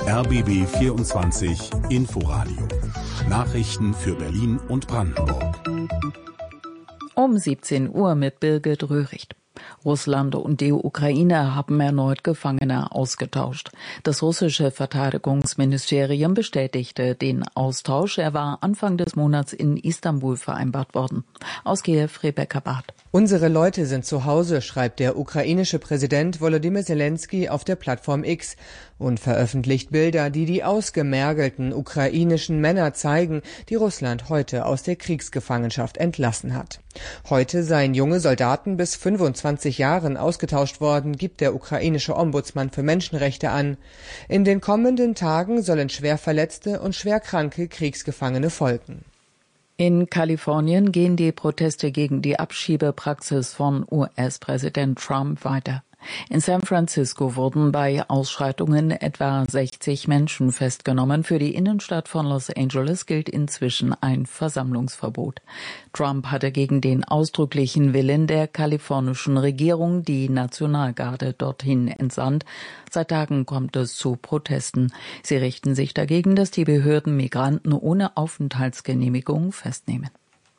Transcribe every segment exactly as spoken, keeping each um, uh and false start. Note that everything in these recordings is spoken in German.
R B B vierundzwanzig Inforadio. Nachrichten für Berlin und Brandenburg. Um siebzehn Uhr mit Birgit Röhricht. Russland und die Ukraine haben erneut Gefangene ausgetauscht. Das russische Verteidigungsministerium bestätigte den Austausch. Er war Anfang des Monats in Istanbul vereinbart worden. Aus Kiew, Rebecca Barth. Unsere Leute sind zu Hause, schreibt der ukrainische Präsident Volodymyr Zelensky auf der Plattform X und veröffentlicht Bilder, die die ausgemergelten ukrainischen Männer zeigen, die Russland heute aus der Kriegsgefangenschaft entlassen hat. Heute seien junge Soldaten bis fünfundzwanzig Jahren ausgetauscht worden, gibt der ukrainische Ombudsmann für Menschenrechte an. In den kommenden Tagen sollen schwerverletzte und schwerkranke Kriegsgefangene folgen. In Kalifornien gehen die Proteste gegen die Abschiebepraxis von U S-Präsident Trump weiter. In San Francisco wurden bei Ausschreitungen etwa sechzig Menschen festgenommen. Für die Innenstadt von Los Angeles gilt inzwischen ein Versammlungsverbot. Trump hatte gegen den ausdrücklichen Willen der kalifornischen Regierung die Nationalgarde dorthin entsandt. Seit Tagen kommt es zu Protesten. Sie richten sich dagegen, dass die Behörden Migranten ohne Aufenthaltsgenehmigung festnehmen.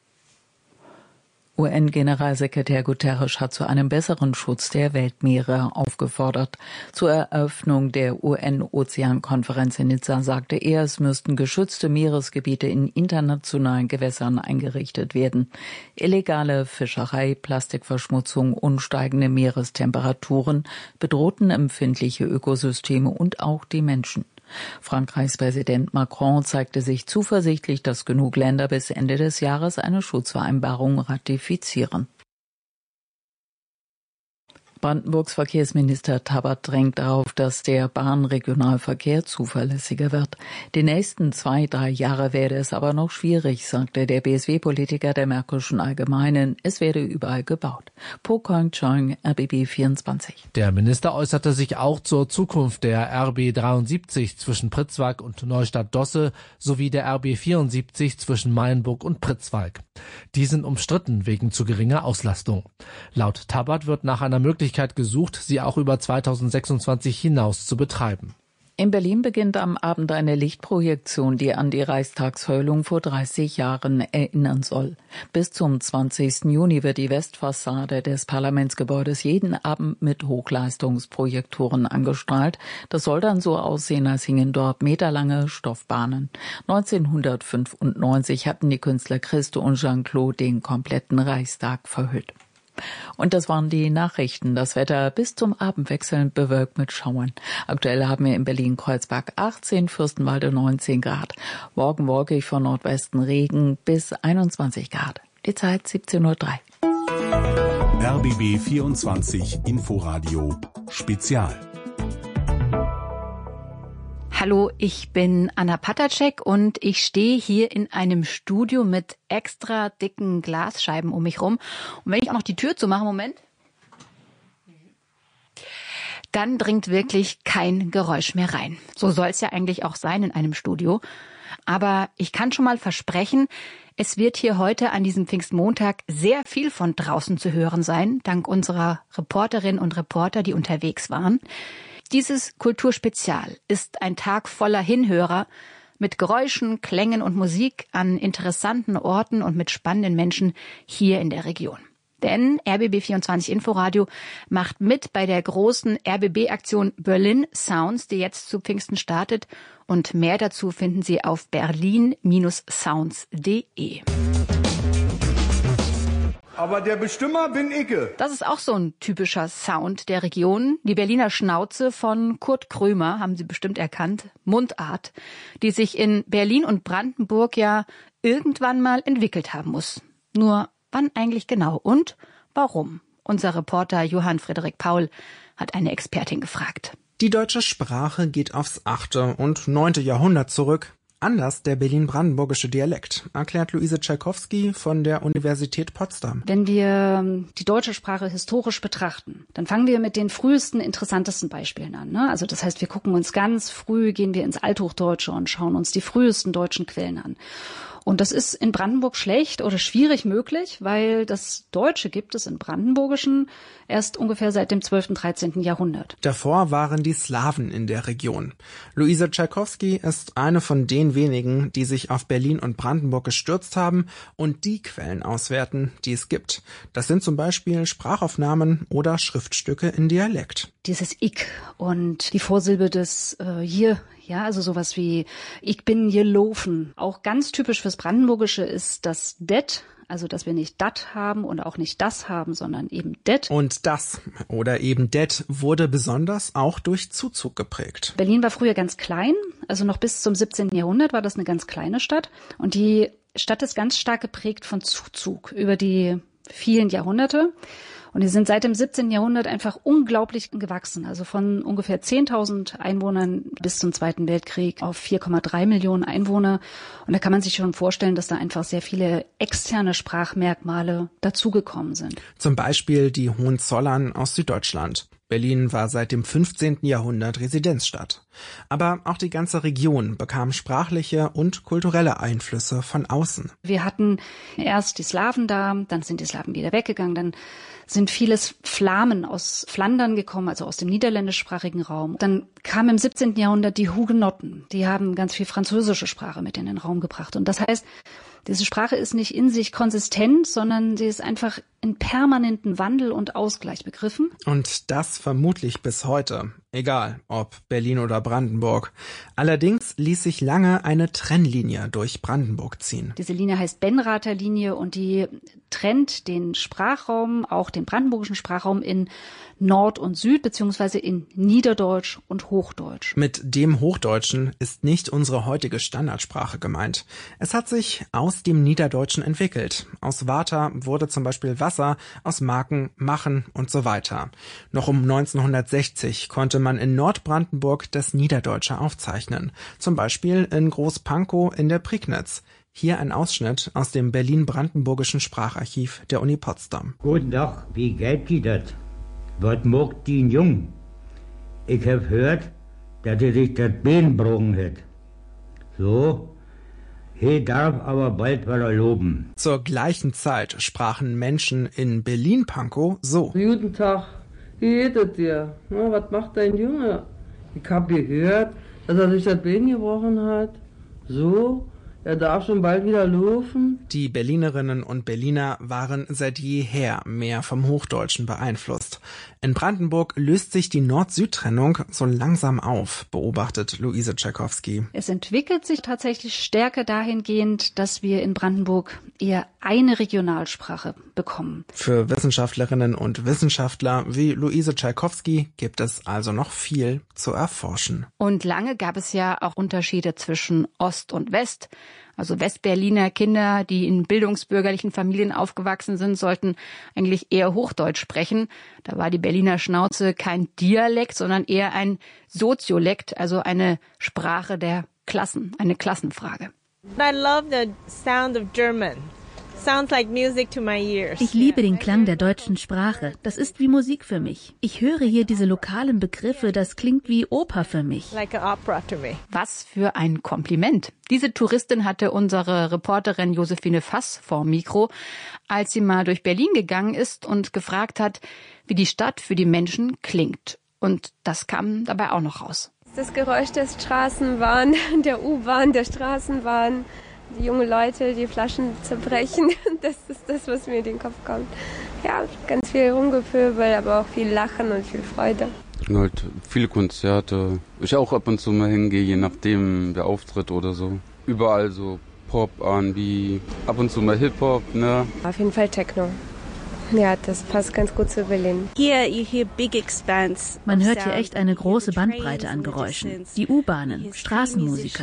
U N-Generalsekretär Guterres hat zu einem besseren Schutz der Weltmeere aufgefordert. Zur Eröffnung der U N-Ozeankonferenz in Nizza sagte er, es müssten geschützte Meeresgebiete in internationalen Gewässern eingerichtet werden. Illegale Fischerei, Plastikverschmutzung und steigende Meerestemperaturen bedrohten empfindliche Ökosysteme und auch die Menschen. Frankreichs Präsident Macron zeigte sich zuversichtlich, dass genug Länder bis Ende des Jahres eine Schutzvereinbarung ratifizieren. Brandenburgs Verkehrsminister Tabbert drängt darauf, dass der Bahnregionalverkehr zuverlässiger wird. Die nächsten zwei, drei Jahre werde es aber noch schwierig, sagte der B S W-Politiker der Märkischen Allgemeinen. Es werde überall gebaut. Po Kong Chong, R B B vierundzwanzig. Der Minister äußerte sich auch zur Zukunft der R B dreiundsiebzig zwischen Pritzwalk und Neustadt-Dosse sowie der R B vierundsiebzig zwischen Mayenburg und Pritzwalk. Die sind umstritten wegen zu geringer Auslastung. Laut Tabbert wird nach einer Möglichkeit gesucht, sie auch über zweitausendsechsundzwanzig hinaus zu betreiben. In Berlin beginnt am Abend eine Lichtprojektion, die an die Reichstagsheulung vor dreißig Jahren erinnern soll. Bis zum zwanzigsten Juni wird die Westfassade des Parlamentsgebäudes jeden Abend mit Hochleistungsprojektoren angestrahlt. Das soll dann so aussehen, als hingen dort meterlange Stoffbahnen. neunzehnhundertfünfundneunzig hatten die Künstler Christo und Jean-Claude den kompletten Reichstag verhüllt. Und das waren die Nachrichten. Das Wetter bis zum Abend wechselnd bewölkt mit Schauern. Aktuell haben wir in Berlin-Kreuzberg achtzehn, Fürstenwalde neunzehn Grad. Morgen wolkig von Nordwesten Regen bis einundzwanzig Grad. Die Zeit siebzehn Uhr drei. R B B vierundzwanzig Inforadio Spezial. Hallo, ich bin Anna Patacek und ich stehe hier in einem Studio mit extra dicken Glasscheiben um mich rum. Und wenn ich auch noch die Tür zumache, Moment, dann dringt wirklich kein Geräusch mehr rein. So soll es ja eigentlich auch sein in einem Studio. Aber ich kann schon mal versprechen, es wird hier heute an diesem Pfingstmontag sehr viel von draußen zu hören sein, dank unserer Reporterinnen und Reporter, die unterwegs waren. Dieses Kulturspezial ist ein Tag voller Hinhörer mit Geräuschen, Klängen und Musik an interessanten Orten und mit spannenden Menschen hier in der Region. Denn R B B vierundzwanzig Inforadio macht mit bei der großen R B B-Aktion Berlin Sounds, die jetzt zu Pfingsten startet. Und mehr dazu finden Sie auf berlin Sounds punkt de. Aber der Bestimmer bin ich. Das ist auch so ein typischer Sound der Region. Die Berliner Schnauze von Kurt Krömer, haben Sie bestimmt erkannt, Mundart, die sich in Berlin und Brandenburg ja irgendwann mal entwickelt haben muss. Nur wann eigentlich genau und warum? Unser Reporter Johann Frederik Paul hat eine Expertin gefragt. Die deutsche Sprache geht aufs achte und neunte Jahrhundert zurück. Anders der berlin-brandenburgische Dialekt, erklärt Luise Tschaikowski von der Universität Potsdam. Wenn wir die deutsche Sprache historisch betrachten, dann fangen wir mit den frühesten, interessantesten Beispielen an. Ne? Also das heißt, wir gucken uns ganz früh, gehen wir ins Althochdeutsche und schauen uns die frühesten deutschen Quellen an. Und das ist in Brandenburg schlecht oder schwierig möglich, weil das Deutsche gibt es im Brandenburgischen erst ungefähr seit dem zwölften, dreizehnten Jahrhundert. Davor waren die Slawen in der Region. Luise Tschaikowski ist eine von den wenigen, die sich auf Berlin und Brandenburg gestürzt haben und die Quellen auswerten, die es gibt. Das sind zum Beispiel Sprachaufnahmen oder Schriftstücke in Dialekt. Dieses Ich und die Vorsilbe des äh, hier, ja, also sowas wie ich bin gelaufen. Auch ganz typisch fürs Brandenburgische ist das det, also dass wir nicht dat haben und auch nicht das haben, sondern eben det. Und das oder eben det wurde besonders auch durch Zuzug geprägt. Berlin war früher ganz klein, also noch bis zum siebzehnten Jahrhundert war das eine ganz kleine Stadt. Und die Stadt ist ganz stark geprägt von Zuzug über die vielen Jahrhunderte. Und die sind seit dem siebzehnten Jahrhundert einfach unglaublich gewachsen. Also von ungefähr zehntausend Einwohnern bis zum Zweiten Weltkrieg auf vier Komma drei Millionen Einwohner. Und da kann man sich schon vorstellen, dass da einfach sehr viele externe Sprachmerkmale dazugekommen sind. Zum Beispiel die Hohenzollern aus Süddeutschland. Berlin war seit dem fünfzehnten Jahrhundert Residenzstadt. Aber auch die ganze Region bekam sprachliche und kulturelle Einflüsse von außen. Wir hatten erst die Slawen da, dann sind die Slawen wieder weggegangen, dann sind vieles Flamen aus Flandern gekommen, also aus dem niederländischsprachigen Raum. Dann kamen im siebzehnten Jahrhundert die Hugenotten, die haben ganz viel französische Sprache mit in den Raum gebracht. Und das heißt, diese Sprache ist nicht in sich konsistent, sondern sie ist einfach in permanenten Wandel und Ausgleich begriffen. Und das vermutlich bis heute, egal ob Berlin oder Brandenburg. Allerdings ließ sich lange eine Trennlinie durch Brandenburg ziehen. Diese Linie heißt Benrather Linie und die trennt den Sprachraum, auch den brandenburgischen Sprachraum in Nord und Süd, beziehungsweise in Niederdeutsch und Hochdeutsch. Mit dem Hochdeutschen ist nicht unsere heutige Standardsprache gemeint. Es hat sich aus dem Niederdeutschen entwickelt. Aus Water wurde zum Beispiel Wasser, aus Marken Machen und so weiter. Noch um neunzehnhundertsechzig konnte man in Nordbrandenburg das Niederdeutsche aufzeichnen. Zum Beispiel in Groß-Pankow in der Prignitz. Hier ein Ausschnitt aus dem Berlin-Brandenburgischen Spracharchiv der Uni Potsdam. Guten Tag, wie geht die das? Was macht die Jung? Ich hab gehört, dass er sich das Bein gebrochen hat. So, he darf aber bald wieder loben. Zur gleichen Zeit sprachen Menschen in Berlin-Pankow so. Guten Tag, wie geht es dir? Na, was macht dein Junge? Ich hab gehört, dass er sich das Bein gebrochen hat. So, er darf schon bald wieder laufen. Die Berlinerinnen und Berliner waren seit jeher mehr vom Hochdeutschen beeinflusst. In Brandenburg löst sich die Nord-Süd-Trennung so langsam auf, beobachtet Luise Tschaikowski. Es entwickelt sich tatsächlich stärker dahingehend, dass wir in Brandenburg eher eine Regionalsprache bekommen. Für Wissenschaftlerinnen und Wissenschaftler wie Luise Tschaikowski gibt es also noch viel zu erforschen. Und lange gab es ja auch Unterschiede zwischen Ost und West. Also Westberliner Kinder, die in bildungsbürgerlichen Familien aufgewachsen sind, sollten eigentlich eher Hochdeutsch sprechen. Da war die Berliner Schnauze kein Dialekt, sondern eher ein Soziolekt, also eine Sprache der Klassen, eine Klassenfrage. I love the sound of German. Sounds like music to my ears. Ich liebe den Klang der deutschen Sprache. Das ist wie Musik für mich. Ich höre hier diese lokalen Begriffe, das klingt wie Oper für mich. Like an opera to me. Was für ein Kompliment. Diese Touristin hatte unsere Reporterin Josephine Fass vor Mikro, als sie mal durch Berlin gegangen ist und gefragt hat, wie die Stadt für die Menschen klingt. Und das kam dabei auch noch raus. Das Geräusch der Straßenbahn, der U-Bahn, der Straßenbahn. Die jungen Leute, die Flaschen zerbrechen, das ist das, was mir in den Kopf kommt. Ja, ganz viel Rumgepöbel, aber auch viel Lachen und viel Freude. Halt viele Konzerte. Ich auch ab und zu mal hingehe, je nachdem der Auftritt oder so. Überall so Pop, R and B, ab und zu mal Hip-Hop, ne? Auf jeden Fall Techno. Ja, das passt ganz gut zu Berlin. Man hört hier echt eine große Bandbreite an Geräuschen. Die U-Bahnen, Straßenmusiker.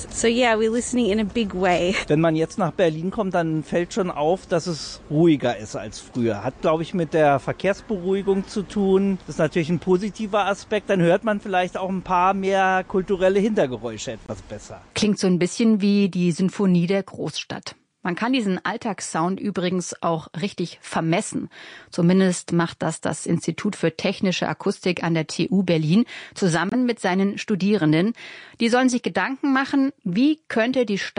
Wenn man jetzt nach Berlin kommt, dann fällt schon auf, dass es ruhiger ist als früher. Hat, glaube ich, mit der Verkehrsberuhigung zu tun. Das ist natürlich ein positiver Aspekt. Dann hört man vielleicht auch ein paar mehr kulturelle Hintergeräusche etwas besser. Klingt so ein bisschen wie die Sinfonie der Großstadt. Man kann diesen Alltagssound übrigens auch richtig vermessen. Zumindest macht das das Institut für Technische Akustik an der T U Berlin zusammen mit seinen Studierenden. Die sollen sich Gedanken machen, wie könnte die Stadt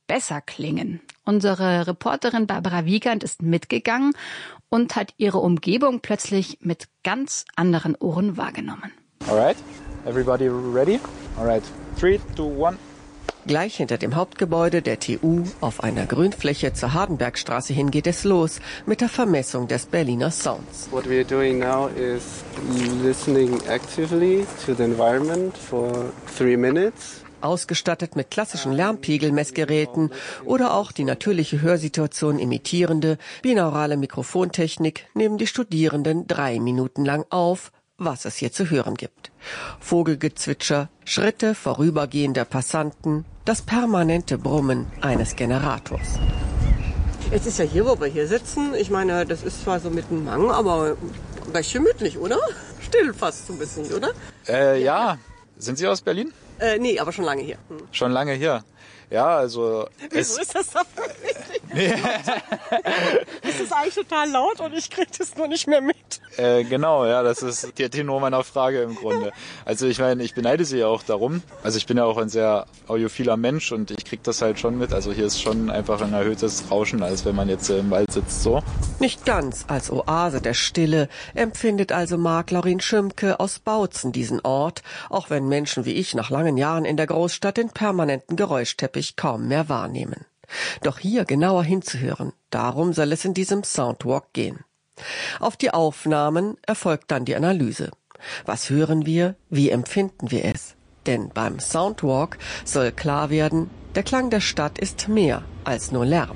besser klingen. Unsere Reporterin Barbara Wiegand ist mitgegangen und hat ihre Umgebung plötzlich mit ganz anderen Ohren wahrgenommen. Alright, everybody ready? Alright, three, two, one. Gleich hinter dem Hauptgebäude der T U auf einer Grünfläche zur Hardenbergstraße hin geht es los mit der Vermessung des Berliner Sounds. What we are doing now is listening actively to the environment for three minutes. Ausgestattet mit klassischen Lärmpegelmessgeräten oder auch die natürliche Hörsituation imitierende binaurale Mikrofontechnik nehmen die Studierenden drei Minuten lang auf, was es hier zu hören gibt. Vogelgezwitscher, Schritte vorübergehender Passanten, das permanente Brummen eines Generators. Es ist ja hier, wo wir hier sitzen. Ich meine, das ist zwar so mit einem Mang, aber recht gemütlich, oder? Still fast so ein bisschen, oder? Äh, ja. Sind Sie aus Berlin? Äh, nee, aber schon lange hier. Hm. Schon lange hier. Ja, also... Wieso ist das da wirklich nicht? Es ist eigentlich total laut und ich kriege das nur nicht mehr mit. Äh, genau, ja, das ist der Tenor meiner Frage im Grunde. Also ich meine, ich beneide Sie ja auch darum. Also ich bin ja auch ein sehr audiophiler Mensch und ich kriege das halt schon mit. Also hier ist schon einfach ein erhöhtes Rauschen, als wenn man jetzt im Wald sitzt, so. Nicht ganz als Oase der Stille empfindet also Marc-Laurin Schümpke aus Bautzen diesen Ort, auch wenn Menschen wie ich nach langen Jahren in der Großstadt den permanenten Geräuschteppich kaum mehr wahrnehmen. Doch hier genauer hinzuhören, darum soll es in diesem Soundwalk gehen. Auf die Aufnahmen erfolgt dann die Analyse. Was hören wir? Wie empfinden wir es? Denn beim Soundwalk soll klar werden, der Klang der Stadt ist mehr als nur Lärm.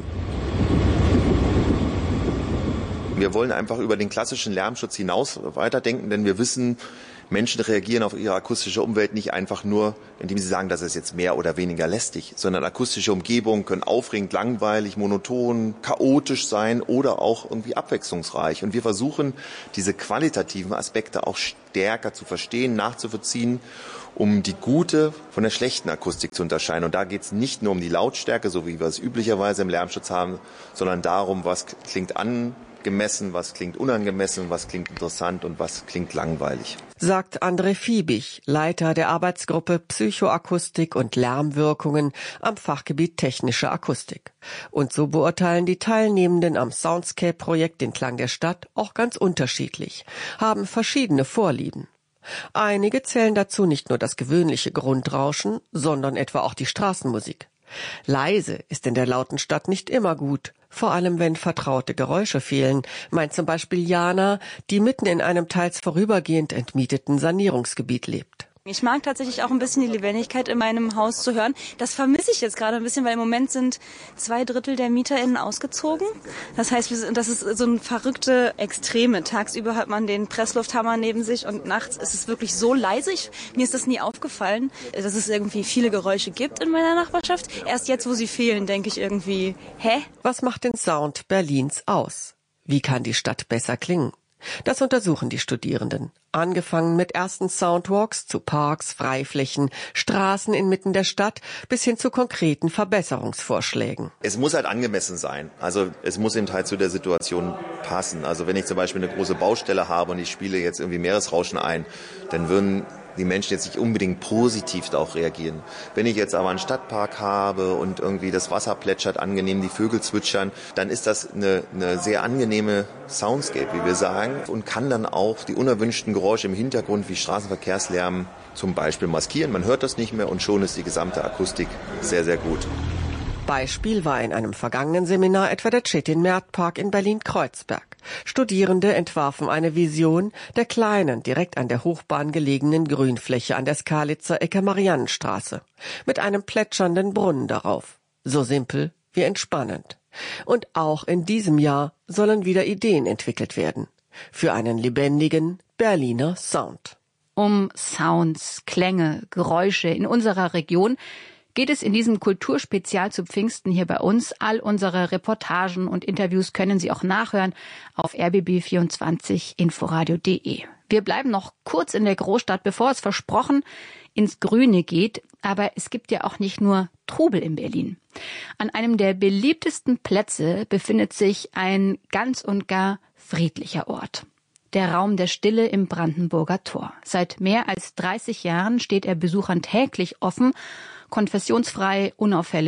Wir wollen einfach über den klassischen Lärmschutz hinaus weiterdenken, denn wir wissen, Menschen reagieren auf ihre akustische Umwelt nicht einfach nur, indem sie sagen, das ist jetzt mehr oder weniger lästig, sondern akustische Umgebungen können aufregend, langweilig, monoton, chaotisch sein oder auch irgendwie abwechslungsreich. Und wir versuchen, diese qualitativen Aspekte auch stärker zu verstehen, nachzuvollziehen, um die gute von der schlechten Akustik zu unterscheiden. Und da geht es nicht nur um die Lautstärke, so wie wir es üblicherweise im Lärmschutz haben, sondern darum, was klingt angemessen, was klingt unangemessen, was klingt interessant und was klingt langweilig. Sagt André Fiebig, Leiter der Arbeitsgruppe Psychoakustik und Lärmwirkungen am Fachgebiet Technische Akustik. Und so beurteilen die Teilnehmenden am Soundscape-Projekt den Klang der Stadt auch ganz unterschiedlich, haben verschiedene Vorlieben. Einige zählen dazu nicht nur das gewöhnliche Grundrauschen, sondern etwa auch die Straßenmusik. Leise ist in der lauten Stadt nicht immer gut, vor allem wenn vertraute Geräusche fehlen, meint zum Beispiel Jana, die mitten in einem teils vorübergehend entmieteten Sanierungsgebiet lebt. Ich mag tatsächlich auch ein bisschen die Lebendigkeit in meinem Haus zu hören. Das vermisse ich jetzt gerade ein bisschen, weil im Moment sind zwei Drittel der MieterInnen ausgezogen. Das heißt, das ist so ein verrückte Extreme. Tagsüber hat man den Presslufthammer neben sich und nachts ist es wirklich so leise. Ich, mir ist das nie aufgefallen, dass es irgendwie viele Geräusche gibt in meiner Nachbarschaft. Erst jetzt, wo sie fehlen, denke ich irgendwie, hä? Was macht den Sound Berlins aus? Wie kann die Stadt besser klingen? Das untersuchen die Studierenden. Angefangen mit ersten Soundwalks zu Parks, Freiflächen, Straßen inmitten der Stadt bis hin zu konkreten Verbesserungsvorschlägen. Es muss halt angemessen sein. Also es muss eben halt zu der Situation passen. Also wenn ich zum Beispiel eine große Baustelle habe und ich spiele jetzt irgendwie Meeresrauschen ein, dann würden die Menschen jetzt nicht unbedingt positiv darauf reagieren. Wenn ich jetzt aber einen Stadtpark habe und irgendwie das Wasser plätschert angenehm, die Vögel zwitschern, dann ist das eine, eine sehr angenehme Soundscape, wie wir sagen, und kann dann auch die unerwünschten Geräusche im Hintergrund wie Straßenverkehrslärm zum Beispiel maskieren. Man hört das nicht mehr und schon ist die gesamte Akustik sehr, sehr gut. Beispiel war in einem vergangenen Seminar etwa der Cetin-Mert-Park in Berlin-Kreuzberg. Studierende entwarfen eine Vision der kleinen, direkt an der Hochbahn gelegenen Grünfläche an der Skalitzer Ecke Mariannenstraße mit einem plätschernden Brunnen darauf. So simpel wie entspannend. Und auch in diesem Jahr sollen wieder Ideen entwickelt werden für einen lebendigen Berliner Sound. Um Sounds, Klänge, Geräusche in unserer Region geht es in diesem Kulturspezial zu Pfingsten hier bei uns. All unsere Reportagen und Interviews können Sie auch nachhören auf r b b vierundzwanzig inforadio punkt de. Wir bleiben noch kurz in der Großstadt, bevor es versprochen ins Grüne geht. Aber es gibt ja auch nicht nur Trubel in Berlin. An einem der beliebtesten Plätze befindet sich ein ganz und gar friedlicher Ort. Der Raum der Stille im Brandenburger Tor. Seit mehr als dreißig Jahren steht er Besuchern täglich offen, konfessionsfrei, unauffällig,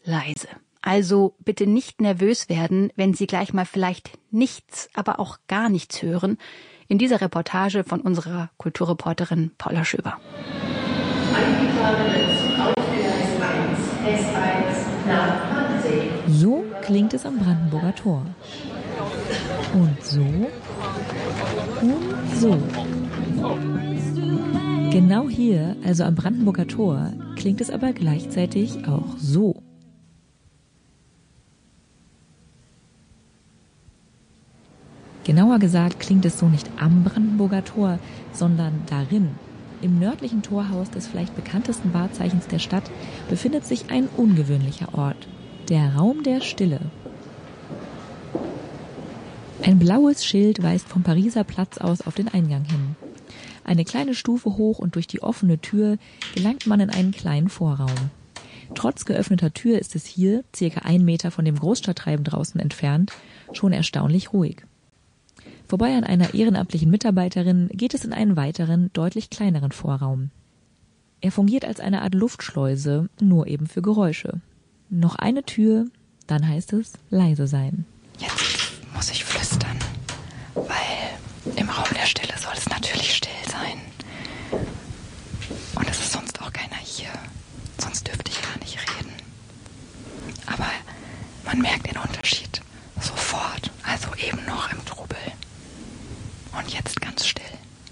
leise. Also bitte nicht nervös werden, wenn Sie gleich mal vielleicht nichts, aber auch gar nichts hören. In dieser Reportage von unserer Kulturreporterin Paula Schöber. So klingt es am Brandenburger Tor. Und so und so. Genau hier, also am Brandenburger Tor, klingt es aber gleichzeitig auch so. Genauer gesagt klingt es so nicht am Brandenburger Tor, sondern darin. Im nördlichen Torhaus des vielleicht bekanntesten Wahrzeichens der Stadt befindet sich ein ungewöhnlicher Ort, der Raum der Stille. Ein blaues Schild weist vom Pariser Platz aus auf den Eingang hin. Eine kleine Stufe hoch und durch die offene Tür gelangt man in einen kleinen Vorraum. Trotz geöffneter Tür ist es hier, circa ein Meter von dem Großstadttreiben draußen entfernt, schon erstaunlich ruhig. Vorbei an einer ehrenamtlichen Mitarbeiterin geht es in einen weiteren, deutlich kleineren Vorraum. Er fungiert als eine Art Luftschleuse, nur eben für Geräusche. Noch eine Tür, dann heißt es leise sein. Jetzt muss ich flüstern, weil im Raum der Stille soll es natürlich still sein. Und es ist sonst auch keiner hier, sonst dürfte ich gar nicht reden. Aber man merkt den Unterschied sofort, also eben noch im Trubel. Und jetzt ganz still.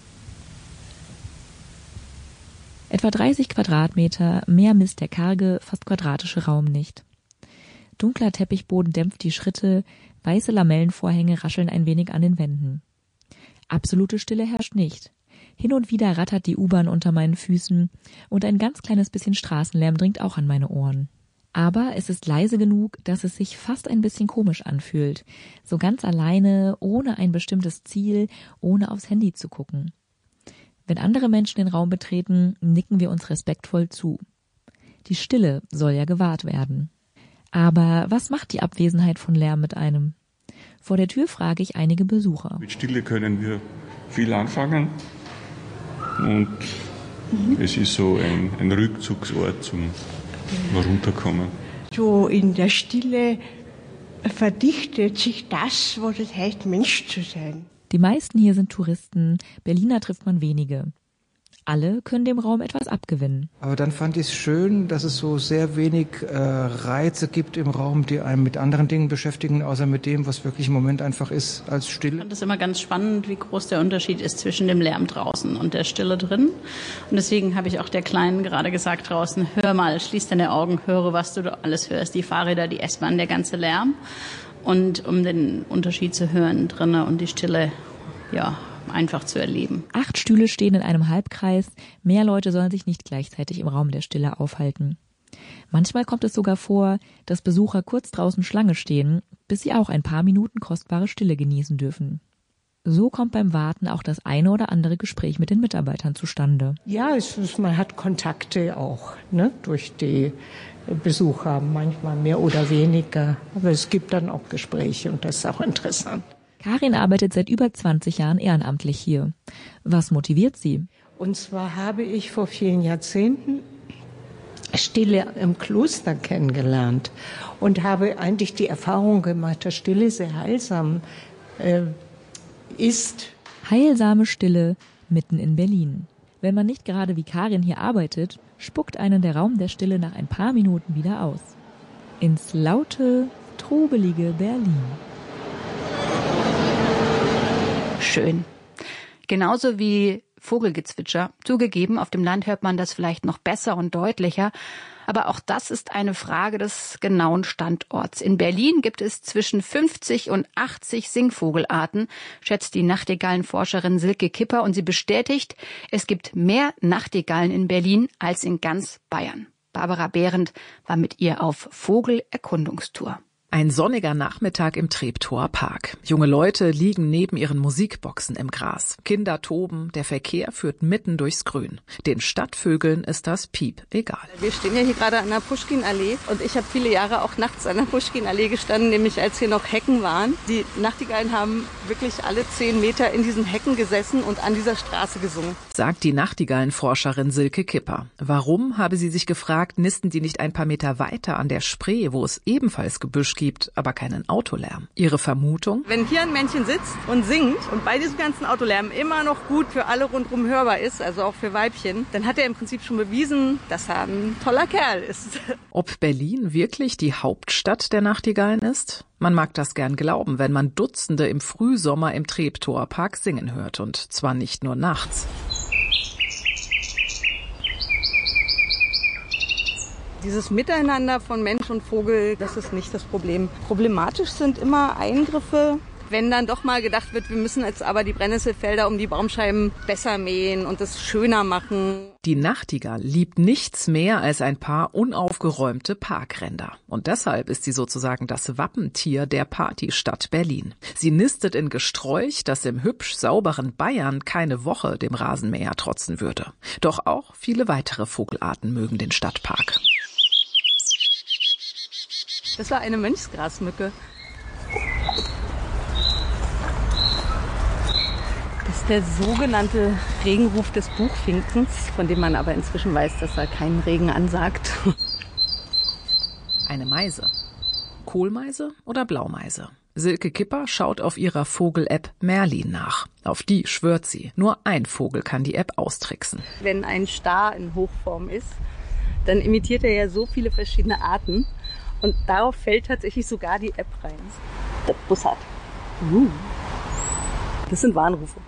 Etwa dreißig Quadratmeter, mehr misst der karge, fast quadratische Raum nicht. Dunkler Teppichboden dämpft die Schritte, weiße Lamellenvorhänge rascheln ein wenig an den Wänden. Absolute Stille herrscht nicht. Hin und wieder rattert die U-Bahn unter meinen Füßen und ein ganz kleines bisschen Straßenlärm dringt auch an meine Ohren. Aber es ist leise genug, dass es sich fast ein bisschen komisch anfühlt. So ganz alleine, ohne ein bestimmtes Ziel, ohne aufs Handy zu gucken. Wenn andere Menschen den Raum betreten, nicken wir uns respektvoll zu. Die Stille soll ja gewahrt werden. Aber was macht die Abwesenheit von Lärm mit einem? Vor der Tür frage ich einige Besucher. Mit Stille können wir viel anfangen. Und mhm. es ist so ein, ein Rückzugsort zum runterkommen. So in der Stille verdichtet sich das, was es heißt, Mensch zu sein. Die meisten hier sind Touristen, Berliner trifft man wenige. Alle können dem Raum etwas abgewinnen. Aber dann fand ich es schön, dass es so sehr wenig äh, Reize gibt im Raum, die einen mit anderen Dingen beschäftigen, außer mit dem, was wirklich im Moment einfach ist, als Stille. Ich fand es immer ganz spannend, wie groß der Unterschied ist zwischen dem Lärm draußen und der Stille drin. Und deswegen habe ich auch der Kleinen gerade gesagt draußen, hör mal, schließ deine Augen, höre, was du da alles hörst. Die Fahrräder, die S-Bahn, der ganze Lärm. Und um den Unterschied zu hören drinnen und die Stille, ja, einfach zu erleben. Acht Stühle stehen in einem Halbkreis. Mehr Leute sollen sich nicht gleichzeitig im Raum der Stille aufhalten. Manchmal kommt es sogar vor, dass Besucher kurz draußen Schlange stehen, bis sie auch ein paar Minuten kostbare Stille genießen dürfen. So kommt beim Warten auch das eine oder andere Gespräch mit den Mitarbeitern zustande. Ja, es ist, man hat Kontakte auch, ne, durch die Besucher, manchmal mehr oder weniger. Aber es gibt dann auch Gespräche und das ist auch interessant. Karin arbeitet seit über zwanzig Jahren ehrenamtlich hier. Was motiviert sie? Und zwar habe ich vor vielen Jahrzehnten Stille im Kloster kennengelernt und habe eigentlich die Erfahrung gemacht, dass Stille sehr heilsam äh, ist. Heilsame Stille mitten in Berlin. Wenn man nicht gerade wie Karin hier arbeitet, spuckt einen der Raum der Stille nach ein paar Minuten wieder aus. Ins laute, trubelige Berlin. Schön. Genauso wie Vogelgezwitscher. Zugegeben, auf dem Land hört man das vielleicht noch besser und deutlicher. Aber auch das ist eine Frage des genauen Standorts. In Berlin gibt es zwischen fünfzig und achtzig Singvogelarten, schätzt die Nachtigallenforscherin Silke Kipper. Und sie bestätigt, es gibt mehr Nachtigallen in Berlin als in ganz Bayern. Barbara Behrendt war mit ihr auf Vogelerkundungstour. Ein sonniger Nachmittag im Treptower Park. Junge Leute liegen neben ihren Musikboxen im Gras. Kinder toben, der Verkehr führt mitten durchs Grün. Den Stadtvögeln ist das Piep egal. Wir stehen ja hier gerade an der Puschkin-Allee und ich habe viele Jahre auch nachts an der Puschkin-Allee gestanden, nämlich als hier noch Hecken waren. Die Nachtigallen haben wirklich alle zehn Meter in diesen Hecken gesessen und an dieser Straße gesungen. Sagt die Nachtigallenforscherin Silke Kipper. Warum, habe sie sich gefragt, nisten die nicht ein paar Meter weiter an der Spree, wo es ebenfalls Gebüsch gibt, aber keinen Autolärm. Ihre Vermutung? Wenn hier ein Männchen sitzt und singt und bei diesem ganzen Autolärm immer noch gut für alle rundherum hörbar ist, also auch für Weibchen, dann hat er im Prinzip schon bewiesen, dass er ein toller Kerl ist. Ob Berlin wirklich die Hauptstadt der Nachtigallen ist? Man mag das gern glauben, wenn man Dutzende im Frühsommer im Treptower Park singen hört, und zwar nicht nur nachts. Dieses Miteinander von Mensch und Vogel, das ist nicht das Problem. Problematisch sind immer Eingriffe, wenn dann doch mal gedacht wird, wir müssen jetzt aber die Brennnesselfelder um die Baumscheiben besser mähen und es schöner machen. Die Nachtigall liebt nichts mehr als ein paar unaufgeräumte Parkränder. Und deshalb ist sie sozusagen das Wappentier der Partystadt Berlin. Sie nistet in Gesträuch, das im hübsch sauberen Bayern keine Woche dem Rasenmäher trotzen würde. Doch auch viele weitere Vogelarten mögen den Stadtpark. Das war eine Mönchsgrasmücke. Das ist der sogenannte Regenruf des Buchfinkens, von dem man aber inzwischen weiß, dass er keinen Regen ansagt. Eine Meise. Kohlmeise oder Blaumeise? Silke Kipper schaut auf ihrer Vogel-App Merlin nach. Auf die schwört sie. Nur ein Vogel kann die App austricksen. Wenn ein Star in Hochform ist, dann imitiert er ja so viele verschiedene Arten. Und darauf fällt tatsächlich sogar die App rein. Der Bussard. Uh. Das sind Warnrufe.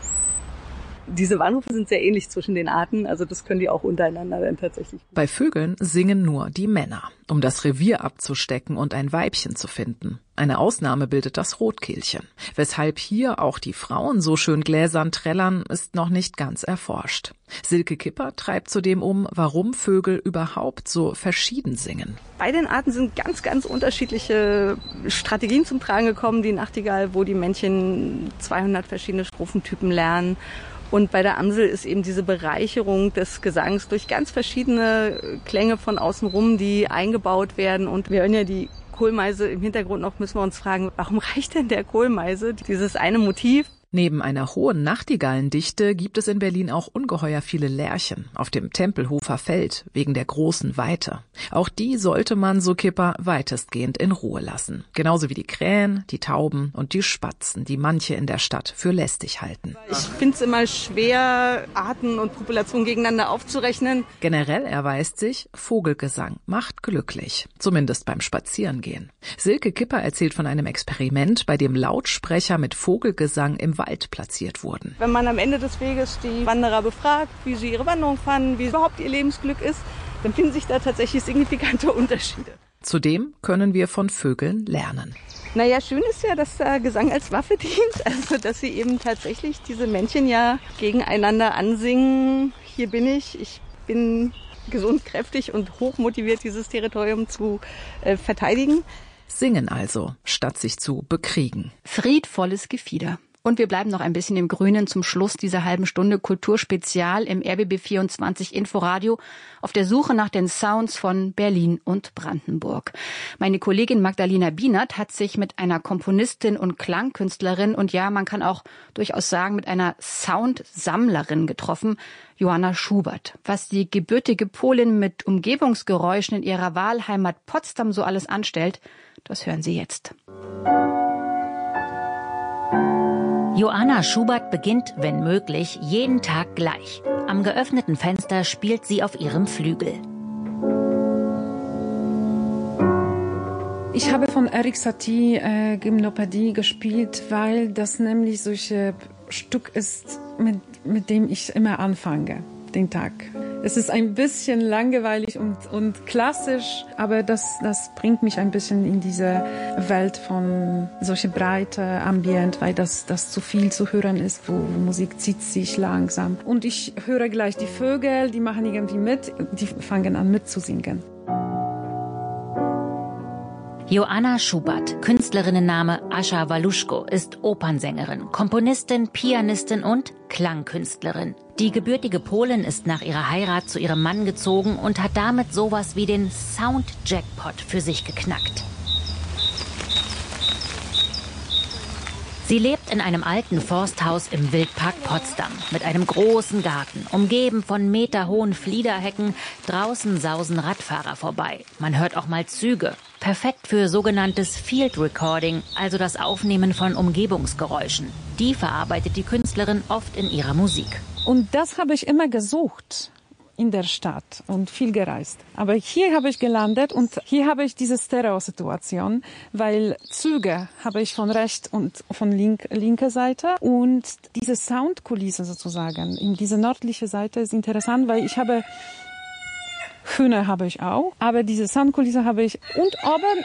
Diese Warnrufe sind sehr ähnlich zwischen den Arten, also das können die auch untereinander dann tatsächlich. Bei Vögeln singen nur die Männer, um das Revier abzustecken und ein Weibchen zu finden. Eine Ausnahme bildet das Rotkehlchen. Weshalb hier auch die Frauen so schön gläsern trällern, ist noch nicht ganz erforscht. Silke Kipper treibt zudem um, warum Vögel überhaupt so verschieden singen. Bei den Arten sind ganz, ganz unterschiedliche Strategien zum Tragen gekommen. Die Nachtigall, wo die Männchen zweihundert verschiedene Strophentypen lernen. Und bei der Amsel ist eben diese Bereicherung des Gesangs durch ganz verschiedene Klänge von außen rum, die eingebaut werden. Und wir hören ja die Kohlmeise im Hintergrund noch, müssen wir uns fragen, warum reicht denn der Kohlmeise dieses eine Motiv? Neben einer hohen Nachtigallendichte gibt es in Berlin auch ungeheuer viele Lerchen auf dem Tempelhofer Feld wegen der großen Weite. Auch die sollte man, so Kipper, weitestgehend in Ruhe lassen. Genauso wie die Krähen, die Tauben und die Spatzen, die manche in der Stadt für lästig halten. Ich finde es immer schwer, Arten und Populationen gegeneinander aufzurechnen. Generell erweist sich, Vogelgesang macht glücklich, zumindest beim Spazierengehen. Silke Kipper erzählt von einem Experiment, bei dem Lautsprecher mit Vogelgesang im Wald platziert wurden. Wenn man am Ende des Weges die Wanderer befragt, wie sie ihre Wanderung fanden, wie überhaupt ihr Lebensglück ist, dann finden sich da tatsächlich signifikante Unterschiede. Zudem können wir von Vögeln lernen. Naja, schön ist ja, dass der Gesang als Waffe dient, also dass sie eben tatsächlich diese Männchen ja gegeneinander ansingen. Hier bin ich, ich bin gesund, kräftig und hochmotiviert, dieses Territorium zu äh, verteidigen. Singen also, statt sich zu bekriegen. Friedvolles Gefieder. Und wir bleiben noch ein bisschen im Grünen zum Schluss dieser halben Stunde Kulturspezial im R B B vierundzwanzig Inforadio auf der Suche nach den Sounds von Berlin und Brandenburg. Meine Kollegin Magdalena Bienert hat sich mit einer Komponistin und Klangkünstlerin und ja, man kann auch durchaus sagen, mit einer Soundsammlerin getroffen, Johanna Schubert. Was die gebürtige Polin mit Umgebungsgeräuschen in ihrer Wahlheimat Potsdam so alles anstellt, das hören Sie jetzt. Johanna Schubert beginnt, wenn möglich, jeden Tag gleich. Am geöffneten Fenster spielt sie auf ihrem Flügel. Ich habe von Erik Satie äh, Gymnopädie gespielt, weil das nämlich solche Stück ist, mit, mit dem ich immer anfange, den Tag. Es ist ein bisschen langweilig und, und klassisch, aber das, das bringt mich ein bisschen in diese Welt von solche breite Ambient, weil das, das zu viel zu hören ist, wo Musik zieht sich langsam. Und ich höre gleich die Vögel, die machen irgendwie mit, die fangen an mitzusingen. Joanna Schubert, Künstlerinnenname Ascha Waluschko, ist Opernsängerin, Komponistin, Pianistin und Klangkünstlerin. Die gebürtige Polin ist nach ihrer Heirat zu ihrem Mann gezogen und hat damit sowas wie den Sound-Jackpot für sich geknackt. Sie lebt in einem alten Forsthaus im Wildpark Potsdam mit einem großen Garten, umgeben von meterhohen Fliederhecken. Draußen sausen Radfahrer vorbei. Man hört auch mal Züge. Perfekt für sogenanntes Field Recording, also das Aufnehmen von Umgebungsgeräuschen. Die verarbeitet die Künstlerin oft in ihrer Musik. Und das habe ich immer gesucht in der Stadt und viel gereist. Aber hier habe ich gelandet und hier habe ich diese Stereo-Situation, weil Züge habe ich von rechts und von link, linker Seite und diese Soundkulisse sozusagen, in diese nördliche Seite ist interessant, weil ich habe Hühner habe ich auch, aber diese Soundkulisse habe ich und oben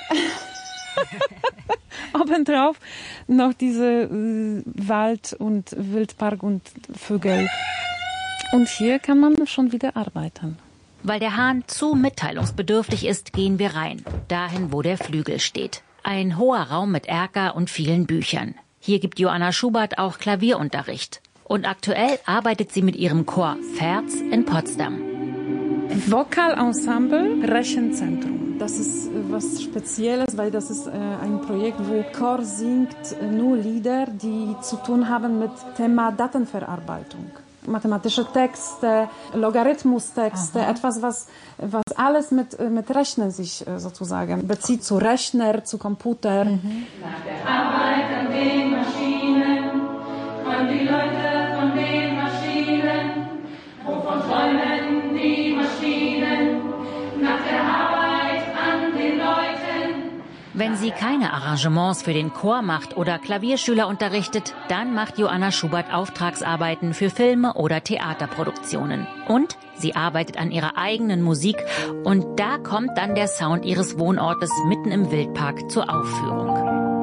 obendrauf noch diese äh, Wald und Wildpark und Vögel. Und hier kann man schon wieder arbeiten. Weil der Hahn zu mitteilungsbedürftig ist, gehen wir rein. Dahin, wo der Flügel steht. Ein hoher Raum mit Erker und vielen Büchern. Hier gibt Joanna Schubert auch Klavierunterricht. Und aktuell arbeitet sie mit ihrem Chor Ferz in Potsdam. Vokalensemble Rechenzentrum. Das ist was Spezielles, weil das ist äh, ein Projekt, wo Chor singt äh, nur Lieder, die zu tun haben mit Thema Datenverarbeitung. Mathematische Texte, Logarithmustexte, Aha. etwas, was, was alles mit, mit Rechnen sich sozusagen bezieht, zu Rechner, zu Computer. Mhm. Nach der Arbeit an den Maschinen, an die Leute von den Maschinen, wovon träumen die Maschinen, nach der Arbeit an den Leuten. Wenn sie keine Arrangements für den Chor macht oder Klavierschüler unterrichtet, dann macht Joanna Schubert Auftragsarbeiten für Filme oder Theaterproduktionen. Und sie arbeitet an ihrer eigenen Musik und da kommt dann der Sound ihres Wohnortes mitten im Wildpark zur Aufführung.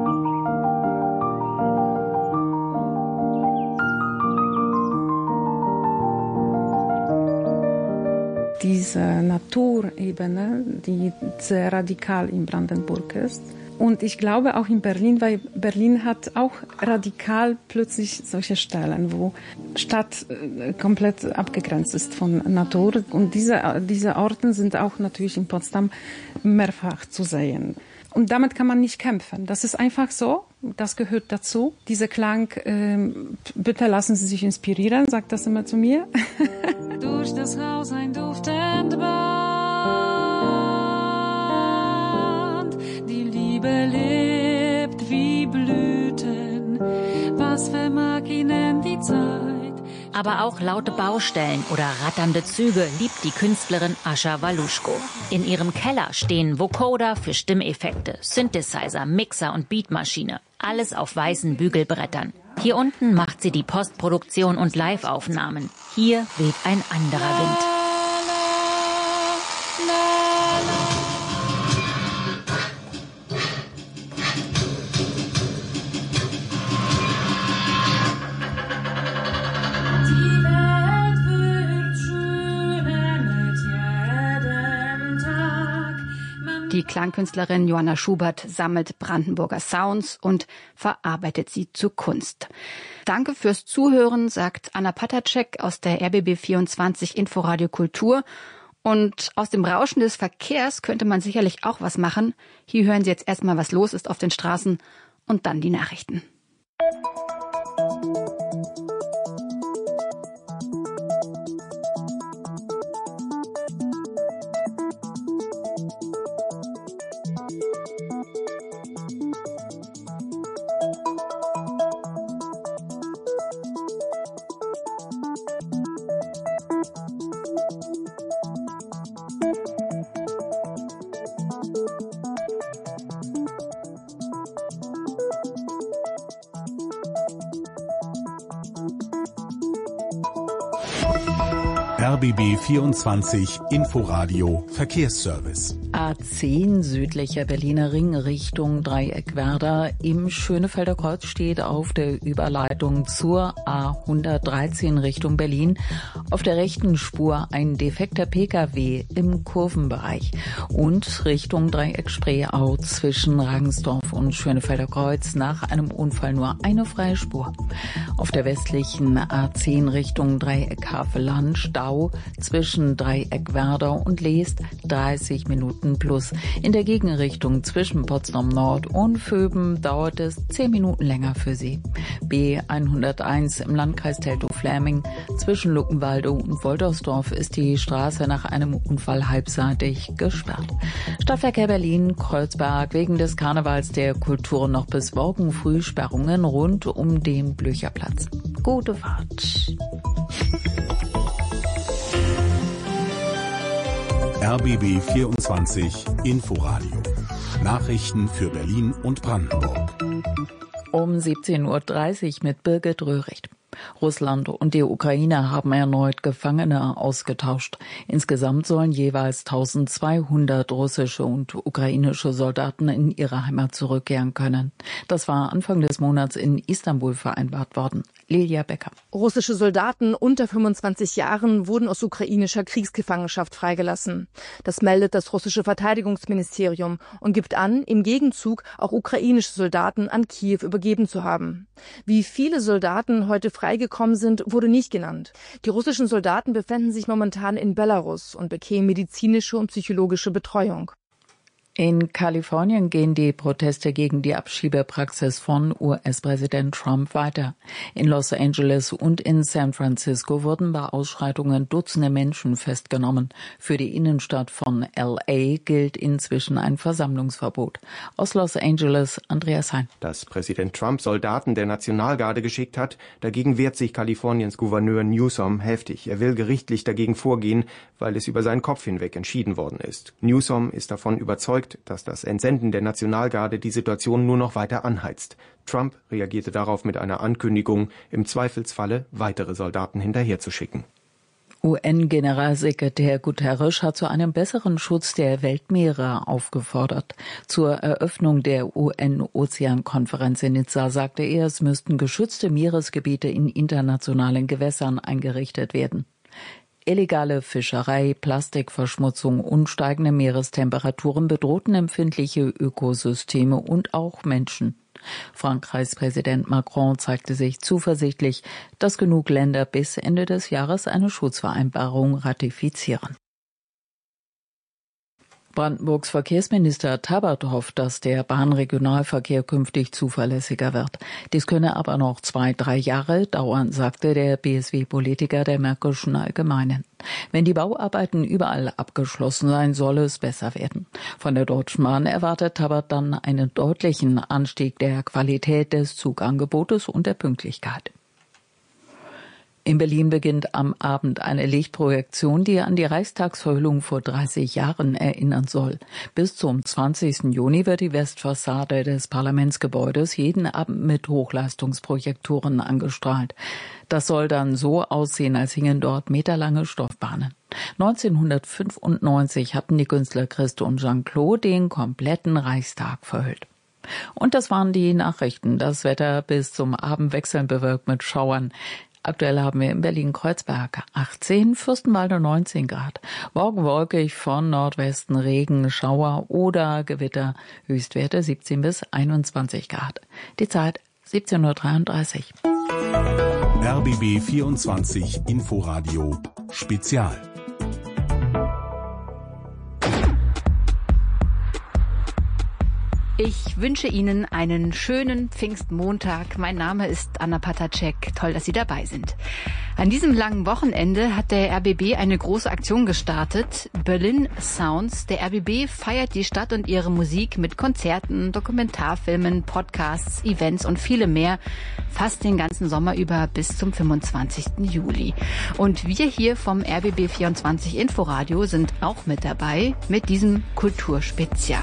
Diese Naturebene, die sehr radikal in Brandenburg ist. Und ich glaube auch in Berlin, weil Berlin hat auch radikal plötzlich solche Stellen, wo Stadt komplett abgegrenzt ist von Natur. Und diese, diese Orte sind auch natürlich in Potsdam mehrfach zu sehen. Und damit kann man nicht kämpfen. Das ist einfach so. Das gehört dazu. Dieser Klang, äh, bitte lassen Sie sich inspirieren, sagt das immer zu mir. Durch das Haus ein duftend Band. Die Liebe lebt wie Blüten. Was vermag ihnen die Zeit? Aber auch laute Baustellen oder ratternde Züge liebt die Künstlerin Ascha Waluschko. In ihrem Keller stehen Vocoder für Stimmeffekte, Synthesizer, Mixer und Beatmaschine. Alles auf weißen Bügelbrettern. Hier unten macht sie die Postproduktion und Live-Aufnahmen. Hier weht ein anderer Wind. Die Klangkünstlerin Joanna Schubert sammelt Brandenburger Sounds und verarbeitet sie zu Kunst. Danke fürs Zuhören, sagt Anna Patacek aus der R B B vierundzwanzig Inforadio Kultur. Und aus dem Rauschen des Verkehrs könnte man sicherlich auch was machen. Hier hören Sie jetzt erstmal, was los ist auf den Straßen und dann die Nachrichten. R B B vierundzwanzig Inforadio Verkehrsservice. A zehn südlicher Berliner Ring Richtung Dreieckwerder im Schönefelder Kreuz steht auf der Überleitung zur A hundertdreizehn Richtung Berlin auf der rechten Spur ein defekter Pkw im Kurvenbereich und Richtung Dreieck Spreeau zwischen Regensdorf und Schönefelder Kreuz nach einem Unfall nur eine freie Spur. Auf der westlichen A zehn Richtung Dreieck Havelland Stau zwischen Dreieckwerder und Leest dreißig Minuten plus. In der Gegenrichtung zwischen Potsdam Nord und Vöben dauert es zehn Minuten länger für Sie. B hunderteins im Landkreis Teltow-Fläming zwischen Luckenwalde und Woltersdorf ist die Straße nach einem Unfall halbseitig gesperrt. Stadtverkehr Berlin, Kreuzberg, wegen des Karnevals der Kultur noch bis morgen früh Sperrungen rund um den Blücherplatz. Gute Fahrt. R B B vierundzwanzig Inforadio. Nachrichten für Berlin und Brandenburg. Um siebzehn Uhr dreißig mit Birgit Röhricht. Russland und die Ukraine haben erneut Gefangene ausgetauscht. Insgesamt sollen jeweils eintausendzweihundert russische und ukrainische Soldaten in ihre Heimat zurückkehren können. Das war Anfang des Monats in Istanbul vereinbart worden. Lilia Becker. Russische Soldaten unter fünfundzwanzig Jahren wurden aus ukrainischer Kriegsgefangenschaft freigelassen. Das meldet das russische Verteidigungsministerium und gibt an, im Gegenzug auch ukrainische Soldaten an Kiew übergeben zu haben. Wie viele Soldaten heute freigekommen sind, wurde nicht genannt. Die russischen Soldaten befänden sich momentan in Belarus und bekämen medizinische und psychologische Betreuung. In Kalifornien gehen die Proteste gegen die Abschiebepraxis von U S-Präsident Trump weiter. In Los Angeles und in San Francisco wurden bei Ausschreitungen Dutzende Menschen festgenommen. Für die Innenstadt von L A gilt inzwischen ein Versammlungsverbot. Aus Los Angeles, Andreas Hein. Dass Präsident Trump Soldaten der Nationalgarde geschickt hat, dagegen wehrt sich Kaliforniens Gouverneur Newsom heftig. Er will gerichtlich dagegen vorgehen, weil es über seinen Kopf hinweg entschieden worden ist. Newsom ist davon überzeugt, dass das Entsenden der Nationalgarde die Situation nur noch weiter anheizt. Trump reagierte darauf mit einer Ankündigung, im Zweifelsfalle weitere Soldaten hinterherzuschicken. U N-Generalsekretär Guterres hat zu einem besseren Schutz der Weltmeere aufgefordert. Zur Eröffnung der U N-Ozeankonferenz in Nizza sagte er, es müssten geschützte Meeresgebiete in internationalen Gewässern eingerichtet werden. Illegale Fischerei, Plastikverschmutzung und steigende Meerestemperaturen bedrohten empfindliche Ökosysteme und auch Menschen. Frankreichs Präsident Macron zeigte sich zuversichtlich, dass genug Länder bis Ende des Jahres eine Schutzvereinbarung ratifizieren. Brandenburgs Verkehrsminister Tabbert hofft, dass der Bahnregionalverkehr künftig zuverlässiger wird. Dies könne aber noch zwei, drei Jahre dauern, sagte der B S W-Politiker der Märkischen Allgemeinen. Wenn die Bauarbeiten überall abgeschlossen seien, solle es besser werden. Von der Deutschen Bahn erwartet Tabbert dann einen deutlichen Anstieg der Qualität des Zugangebotes und der Pünktlichkeit. In Berlin beginnt am Abend eine Lichtprojektion, die an die Reichstagsverhüllung vor dreißig Jahren erinnern soll. Bis zum zwanzigsten Juni wird die Westfassade des Parlamentsgebäudes jeden Abend mit Hochleistungsprojektoren angestrahlt. Das soll dann so aussehen, als hingen dort meterlange Stoffbahnen. neunzehnhundertfünfundneunzig hatten die Künstler Christo und Jean-Claude den kompletten Reichstag verhüllt. Und das waren die Nachrichten. Das Wetter bis zum Abend wechselnd bewölkt mit Schauern. Aktuell haben wir in Berlin-Kreuzberg achtzehn, Fürstenwalde neunzehn Grad. Morgen wolkig von Nordwesten Regen, Schauer oder Gewitter. Höchstwerte siebzehn bis einundzwanzig Grad. Die Zeit siebzehn Uhr dreiunddreißig. R B B vierundzwanzig Inforadio Spezial. Ich wünsche Ihnen einen schönen Pfingstmontag. Mein Name ist Anna Patacek. Toll, dass Sie dabei sind. An diesem langen Wochenende hat der R B B eine große Aktion gestartet. Berlin Sounds. Der R B B feiert die Stadt und ihre Musik mit Konzerten, Dokumentarfilmen, Podcasts, Events und vielem mehr. Fast den ganzen Sommer über bis zum fünfundzwanzigsten Juli. Und wir hier vom R B B vierundzwanzig Inforadio sind auch mit dabei mit diesem Kulturspezial.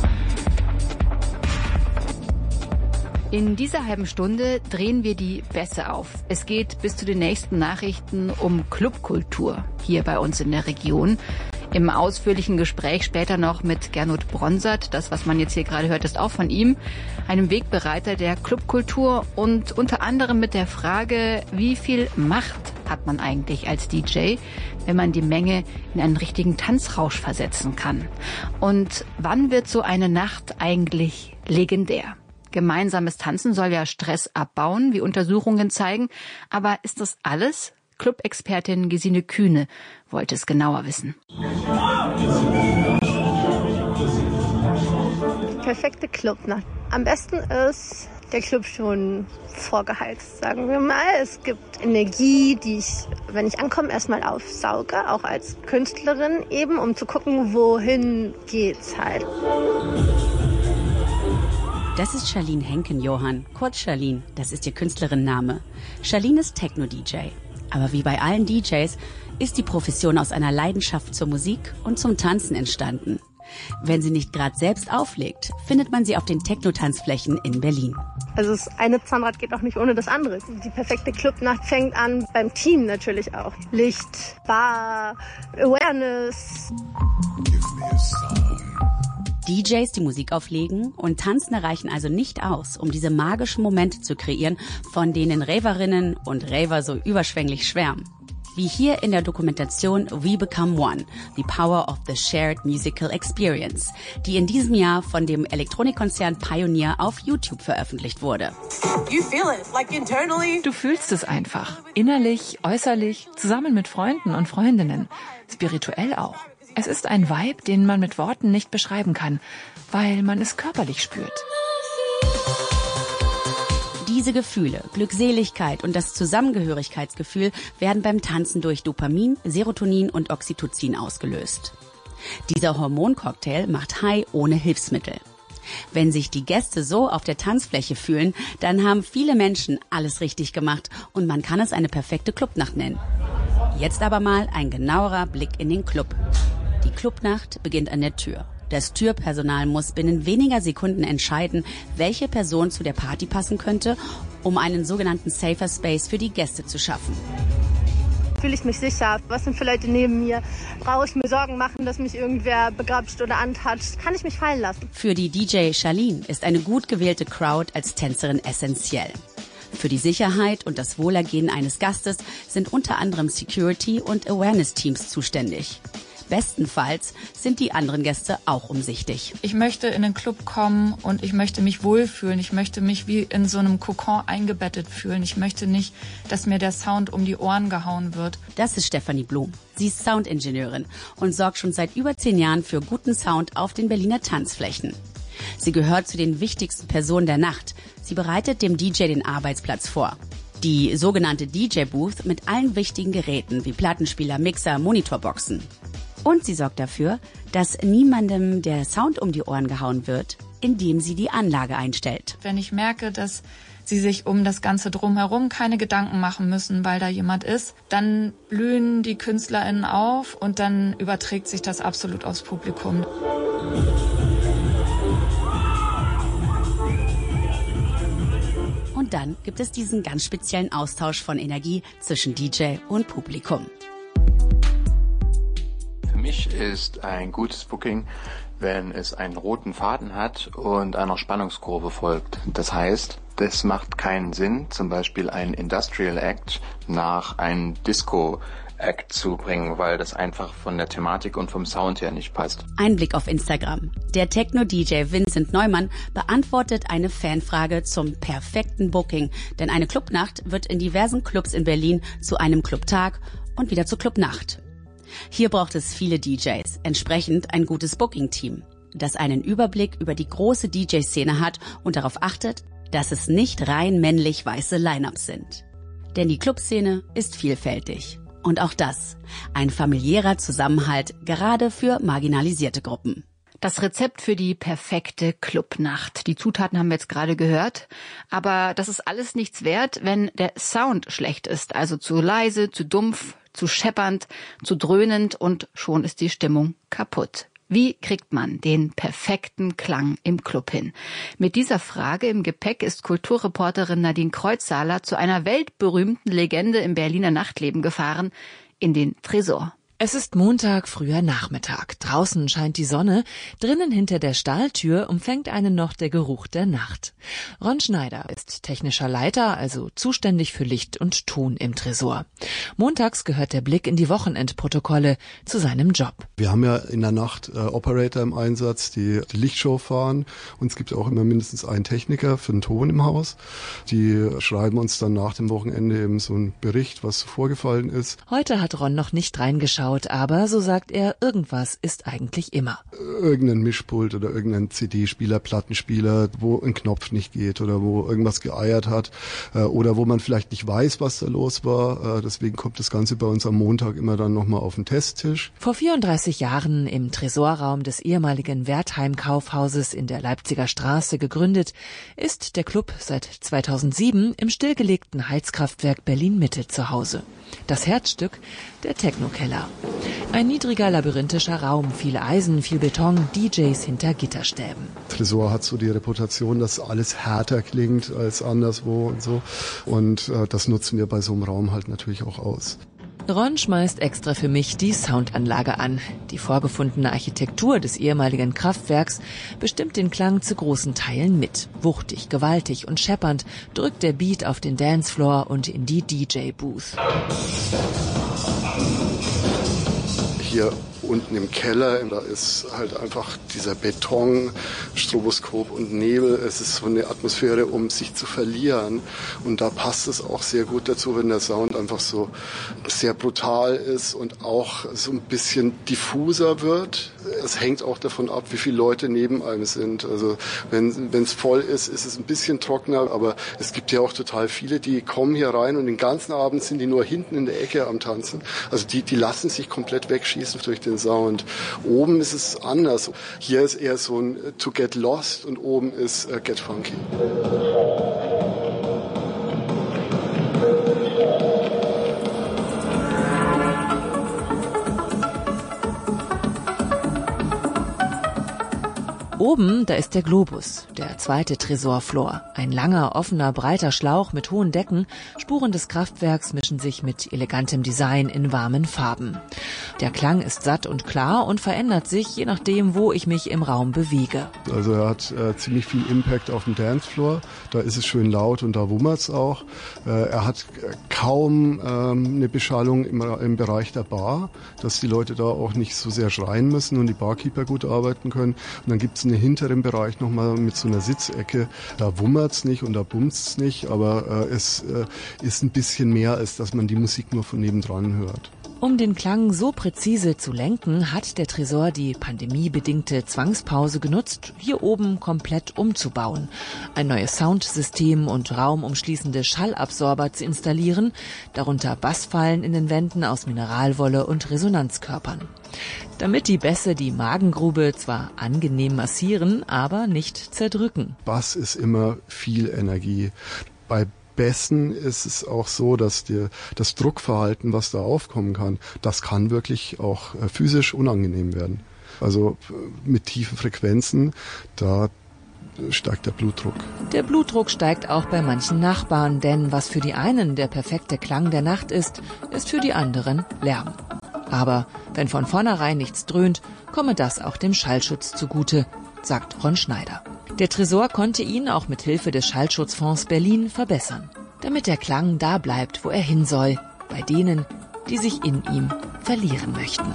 In dieser halben Stunde drehen wir die Bässe auf. Es geht bis zu den nächsten Nachrichten um Clubkultur hier bei uns in der Region. Im ausführlichen Gespräch später noch mit Gernot Bronsart. Das, was man jetzt hier gerade hört, ist auch von ihm, einem Wegbereiter der Clubkultur und unter anderem mit der Frage, wie viel Macht hat man eigentlich als D J, wenn man die Menge in einen richtigen Tanzrausch versetzen kann? Und wann wird so eine Nacht eigentlich legendär? Gemeinsames Tanzen soll ja Stress abbauen, wie Untersuchungen zeigen. Aber ist das alles? Club-Expertin Gesine Kühne wollte es genauer wissen. Perfekte Clubnacht. Am besten ist der Club schon vorgeheizt, sagen wir mal. Es gibt Energie, die ich, wenn ich ankomme, erstmal aufsauge, auch als Künstlerin eben, um zu gucken, wohin geht's halt. Das ist Charlene Henken-Johann, kurz Charlene, das ist ihr Künstlerinnenname. Charlene ist Techno-D J. Aber wie bei allen D Js ist die Profession aus einer Leidenschaft zur Musik und zum Tanzen entstanden. Wenn sie nicht gerade selbst auflegt, findet man sie auf den Techno-Tanzflächen in Berlin. Also das eine Zahnrad geht auch nicht ohne das andere. Die perfekte Clubnacht fängt an beim Team natürlich auch. Licht, Bar, Awareness. D Js, die Musik auflegen und Tanzende reichen also nicht aus, um diese magischen Momente zu kreieren, von denen Raverinnen und Raver so überschwänglich schwärmen. Wie hier in der Dokumentation We Become One, The Power of the Shared Musical Experience, die in diesem Jahr von dem Elektronikkonzern Pioneer auf YouTube veröffentlicht wurde. You feel it, like internally. Du fühlst es einfach, innerlich, äußerlich, zusammen mit Freunden und Freundinnen, spirituell auch. Es ist ein Vibe, den man mit Worten nicht beschreiben kann, weil man es körperlich spürt. Diese Gefühle, Glückseligkeit und das Zusammengehörigkeitsgefühl werden beim Tanzen durch Dopamin, Serotonin und Oxytocin ausgelöst. Dieser Hormoncocktail macht High ohne Hilfsmittel. Wenn sich die Gäste so auf der Tanzfläche fühlen, dann haben viele Menschen alles richtig gemacht und man kann es eine perfekte Clubnacht nennen. Jetzt aber mal ein genauerer Blick in den Club. Die Clubnacht beginnt an der Tür. Das Türpersonal muss binnen weniger Sekunden entscheiden, welche Person zu der Party passen könnte, um einen sogenannten Safer Space für die Gäste zu schaffen. Fühle ich mich sicher? Was sind für Leute neben mir? Brauche ich mir Sorgen machen, dass mich irgendwer begrapscht oder antatscht? Kann ich mich fallen lassen? Für die D J Charlene ist eine gut gewählte Crowd als Tänzerin essentiell. Für die Sicherheit und das Wohlergehen eines Gastes sind unter anderem Security- und Awareness-Teams zuständig. Bestenfalls sind die anderen Gäste auch umsichtig. Ich möchte in den Club kommen und ich möchte mich wohlfühlen. Ich möchte mich wie in so einem Kokon eingebettet fühlen. Ich möchte nicht, dass mir der Sound um die Ohren gehauen wird. Das ist Stefanie Blum. Sie ist Soundingenieurin und sorgt schon seit über zehn Jahren für guten Sound auf den Berliner Tanzflächen. Sie gehört zu den wichtigsten Personen der Nacht. Sie bereitet dem D J den Arbeitsplatz vor. Die sogenannte D J-Booth mit allen wichtigen Geräten wie Plattenspieler, Mixer, Monitorboxen. Und sie sorgt dafür, dass niemandem der Sound um die Ohren gehauen wird, indem sie die Anlage einstellt. Wenn ich merke, dass sie sich um das Ganze drumherum keine Gedanken machen müssen, weil da jemand ist, dann blühen die KünstlerInnen auf und dann überträgt sich das absolut aufs Publikum. Und dann gibt es diesen ganz speziellen Austausch von Energie zwischen D J und Publikum. Für mich ist ein gutes Booking, wenn es einen roten Faden hat und einer Spannungskurve folgt. Das heißt, das macht keinen Sinn, zum Beispiel einen Industrial Act nach einem Disco Act zu bringen, weil das einfach von der Thematik und vom Sound her nicht passt. Ein Blick auf Instagram. Der Techno-D J Vincent Neumann beantwortet eine Fanfrage zum perfekten Booking, denn eine Clubnacht wird in diversen Clubs in Berlin zu einem Clubtag und wieder zur Clubnacht. Hier braucht es viele D Js, entsprechend ein gutes Booking-Team, das einen Überblick über die große D J-Szene hat und darauf achtet, dass es nicht rein männlich-weiße Line-Ups sind. Denn die Clubszene ist vielfältig. Und auch das, ein familiärer Zusammenhalt, gerade für marginalisierte Gruppen. Das Rezept für die perfekte Clubnacht. Die Zutaten haben wir jetzt gerade gehört. Aber das ist alles nichts wert, wenn der Sound schlecht ist. Also zu leise, zu dumpf, zu scheppernd, zu dröhnend und schon ist die Stimmung kaputt. Wie kriegt man den perfekten Klang im Club hin? Mit dieser Frage im Gepäck ist Kulturreporterin Nadine Kreuzsaler zu einer weltberühmten Legende im Berliner Nachtleben gefahren, in den Tresor. Es ist Montag, früher Nachmittag. Draußen scheint die Sonne, drinnen hinter der Stahltür umfängt einen noch der Geruch der Nacht. Ron Schneider ist technischer Leiter, also zuständig für Licht und Ton im Tresor. Montags gehört der Blick in die Wochenendprotokolle zu seinem Job. Wir haben ja in der Nacht äh, Operator im Einsatz, die die Lichtshow fahren, und es gibt auch immer mindestens einen Techniker für den Ton im Haus. Die schreiben uns dann nach dem Wochenende eben so einen Bericht, was so vorgefallen ist. Heute hat Ron noch nicht reingeschaut, aber, so sagt er, irgendwas ist eigentlich immer. Irgendein Mischpult oder irgendein C D-Spieler, Plattenspieler, wo ein Knopf nicht geht oder wo irgendwas geeiert hat äh, oder wo man vielleicht nicht weiß, was da los war. Äh, deswegen kommt das Ganze bei uns am Montag immer dann nochmal auf den Testtisch. Vor vierunddreißig Jahren im Tresorraum des ehemaligen Wertheim-Kaufhauses in der Leipziger Straße gegründet, ist der Club seit zweitausendsieben im stillgelegten Heizkraftwerk Berlin-Mitte zu Hause. Das Herzstück, der Techno-Keller. Ein niedriger, labyrinthischer Raum, viel Eisen, viel Beton, D Js hinter Gitterstäben. Tresor hat so die Reputation, dass alles härter klingt als anderswo und so. Und äh, das nutzen wir bei so einem Raum halt natürlich auch aus. Ron schmeißt extra für mich die Soundanlage an. Die vorgefundene Architektur des ehemaligen Kraftwerks bestimmt den Klang zu großen Teilen mit. Wuchtig, gewaltig und scheppernd drückt der Beat auf den Dancefloor und in die D J-Booth. Hier unten im Keller, da ist halt einfach dieser Beton, Stroboskop und Nebel. Es ist so eine Atmosphäre, um sich zu verlieren. Und da passt es auch sehr gut dazu, wenn der Sound einfach so sehr brutal ist und auch so ein bisschen diffuser wird. Es hängt auch davon ab, wie viele Leute neben einem sind. Also wenn es voll ist, ist es ein bisschen trockener. Aber es gibt ja auch total viele, die kommen hier rein und den ganzen Abend sind die nur hinten in der Ecke am Tanzen. Also die, die lassen sich komplett wegschießen durch den Sound. Oben ist es anders. Hier ist eher so ein To Get Lost und oben ist uh, Get Funky. Oben, da ist der Globus, der zweite Tresorfloor. Ein langer, offener, breiter Schlauch mit hohen Decken. Spuren des Kraftwerks mischen sich mit elegantem Design in warmen Farben. Der Klang ist satt und klar und verändert sich, je nachdem, wo ich mich im Raum bewege. Also er hat äh, ziemlich viel Impact auf dem Dancefloor. Da ist es schön laut und da wummert's auch. Äh, er hat kaum ähm, eine Beschallung im, im Bereich der Bar, dass die Leute da auch nicht so sehr schreien müssen und die Barkeeper gut arbeiten können. Und dann gibt's einen hinteren Bereich nochmal mit so einer Sitzecke. Da wummert's nicht und da bummt's nicht, aber äh, es äh, ist ein bisschen mehr, als dass man die Musik nur von nebendran hört. Um den Klang so präzise zu lenken, hat der Tresor die pandemiebedingte Zwangspause genutzt, hier oben komplett umzubauen, ein neues Soundsystem und raumumschließende Schallabsorber zu installieren, darunter Bassfallen in den Wänden aus Mineralwolle und Resonanzkörpern. Damit die Bässe die Magengrube zwar angenehm massieren, aber nicht zerdrücken. Bass ist immer viel Energie. Bei Bässen ist es auch so, dass die, das Druckverhalten, was da aufkommen kann, das kann wirklich auch äh, physisch unangenehm werden. Also äh, mit tiefen Frequenzen, da steigt der Blutdruck. Der Blutdruck steigt auch bei manchen Nachbarn, denn was für die einen der perfekte Klang der Nacht ist, ist für die anderen Lärm. Aber wenn von vornherein nichts dröhnt, komme das auch dem Schallschutz zugute, sagt Ron Schneider. Der Tresor konnte ihn auch mit Hilfe des Schallschutzfonds Berlin verbessern, damit der Klang da bleibt, wo er hin soll, bei denen, die sich in ihm verlieren möchten.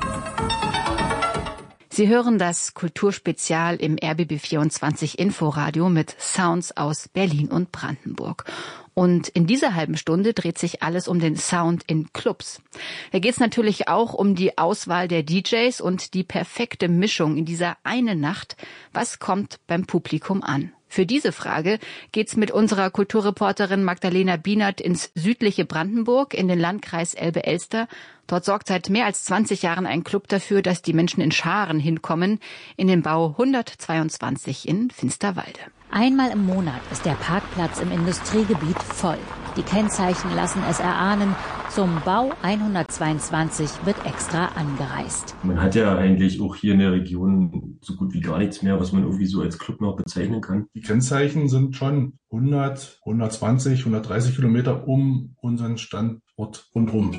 Sie hören das Kulturspezial im R B B vierundzwanzig Inforadio mit Sounds aus Berlin und Brandenburg. Und in dieser halben Stunde dreht sich alles um den Sound in Clubs. Da geht es natürlich auch um die Auswahl der D Js und die perfekte Mischung in dieser einen Nacht. Was kommt beim Publikum an? Für diese Frage geht's mit unserer Kulturreporterin Magdalena Bienert ins südliche Brandenburg, in den Landkreis Elbe-Elster. Dort sorgt seit mehr als zwanzig Jahren ein Club dafür, dass die Menschen in Scharen hinkommen, in den Bau hundertzweiundzwanzig in Finsterwalde. Einmal im Monat ist der Parkplatz im Industriegebiet voll. Die Kennzeichen lassen es erahnen, zum Bau hundertzweiundzwanzig wird extra angereist. Man hat ja eigentlich auch hier in der Region so gut wie gar nichts mehr, was man irgendwie so als Club noch bezeichnen kann. Die Kennzeichen sind schon hundert, hundertzwanzig, hundertdreißig Kilometer um unseren Standort rundherum.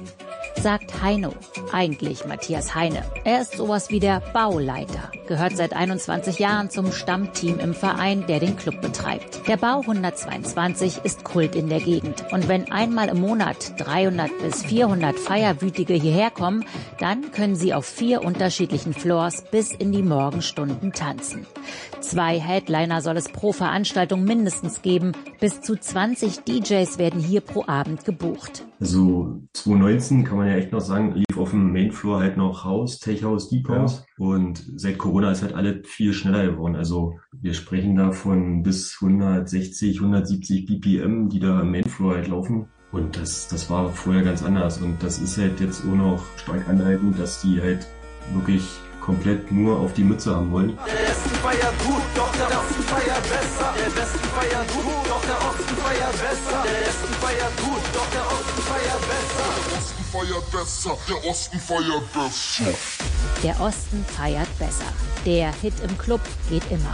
Sagt Heino, eigentlich Matthias Heine. Er ist sowas wie der Bauleiter, gehört seit einundzwanzig Jahren zum Stammteam im Verein, der den Club betreibt. Der Bau hundertzweiundzwanzig ist Kult in der Gegend. Und wenn einmal im Monat dreihundert bis vierhundert Feierwütige hierher kommen, dann können sie auf vier unterschiedlichen Floors bis in die Morgenstunden tanzen. Zwei Headliner soll es pro Veranstaltung mindestens geben. Bis zu zwanzig D Js werden hier pro Abend gebucht. Also zweitausendneunzehn kann man ja echt noch sagen, lief auf dem Mainfloor halt noch House, Tech House, Deep House. Ja. Und seit Corona ist halt alles viel schneller geworden. Also wir sprechen da von bis hundertsechzig, hundertsiebzig B P M, die da am Mainfloor halt laufen. Und das, das war vorher ganz anders. Und das ist halt jetzt auch noch stark anhaltend, dass die halt wirklich komplett nur auf die Mütze haben wollen. Der Westen feiert gut, doch der Osten feiert besser. Der Westen feiert gut, doch der Osten feiert besser. Der Westen feiert gut, doch der Osten feiert besser. Der Osten feiert besser, der Osten feiert besser. Der Osten feiert besser. Der Hit im Club geht immer.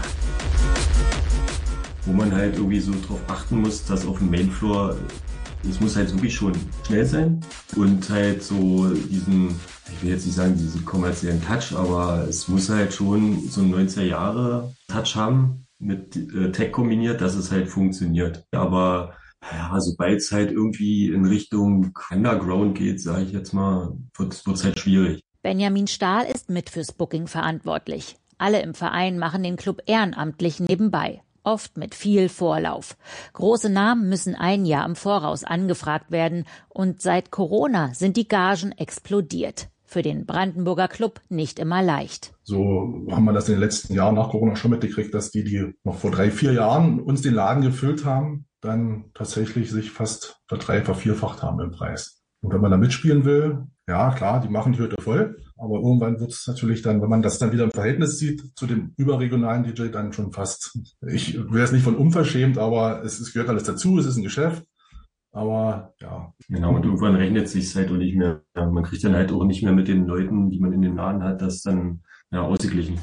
Wo man halt irgendwie so drauf achten muss, dass auf dem Mainfloor, es muss halt wirklich schon schnell sein und halt so diesen, ich will jetzt nicht sagen diesen kommerziellen Touch, aber es muss halt schon so ein neunziger Jahre Touch haben, mit äh, Tech kombiniert, dass es halt funktioniert. Aber ja, sobald es halt irgendwie in Richtung Underground geht, sage ich jetzt mal, wird es halt schwierig. Benjamin Stahl ist mit fürs Booking verantwortlich. Alle im Verein machen den Club ehrenamtlich nebenbei. Oft mit viel Vorlauf. Große Namen müssen ein Jahr im Voraus angefragt werden. Und seit Corona sind die Gagen explodiert. Für den Brandenburger Club nicht immer leicht. So haben wir das in den letzten Jahren nach Corona schon mitgekriegt, dass die, die noch vor drei, vier Jahren uns den Laden gefüllt haben, dann tatsächlich sich fast verdrei-, vervierfacht haben im Preis. Und wenn man da mitspielen will, ja klar, die machen die Hütte voll. Aber irgendwann wird es natürlich dann, wenn man das dann wieder im Verhältnis sieht zu dem überregionalen D J, dann schon fast, ich wäre es nicht von unverschämt, aber es, es gehört alles dazu, es ist ein Geschäft. Aber ja. Genau, und irgendwann rechnet es sich halt auch nicht mehr. Ja, man kriegt dann halt auch nicht mehr mit den Leuten, die man in den Laden hat, das dann ja, ausgeglichen.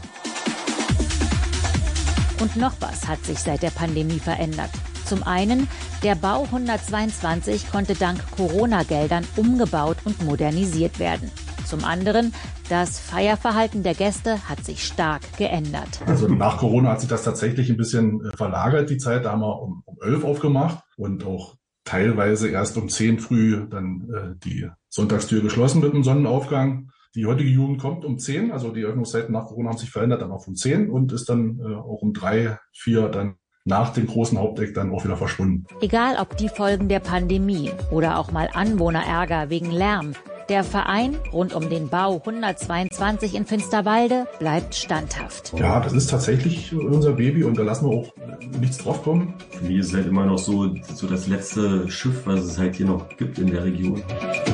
Und noch was hat sich seit der Pandemie verändert. Zum einen, der Bau hundertzweiundzwanzig konnte dank Corona-Geldern umgebaut und modernisiert werden. Zum anderen, das Feierverhalten der Gäste hat sich stark geändert. Also nach Corona hat sich das tatsächlich ein bisschen verlagert, die Zeit. Da haben wir um, um elf aufgemacht und auch teilweise erst um zehn früh dann äh, die Sonntagstür geschlossen mit dem Sonnenaufgang. Die heutige Jugend kommt um zehn, also die Öffnungszeiten nach Corona haben sich verändert, dann auch um zehn und ist dann äh, auch um drei, vier dann nach dem großen Haupteck dann auch wieder verschwunden. Egal ob die Folgen der Pandemie oder auch mal Anwohnerärger wegen Lärm, der Verein rund um den Bau hundertzweiundzwanzig in Finsterwalde bleibt standhaft. Ja, das ist tatsächlich unser Baby und da lassen wir auch nichts drauf kommen. Für mich ist es halt immer noch so, so das letzte Schiff, was es halt hier noch gibt in der Region.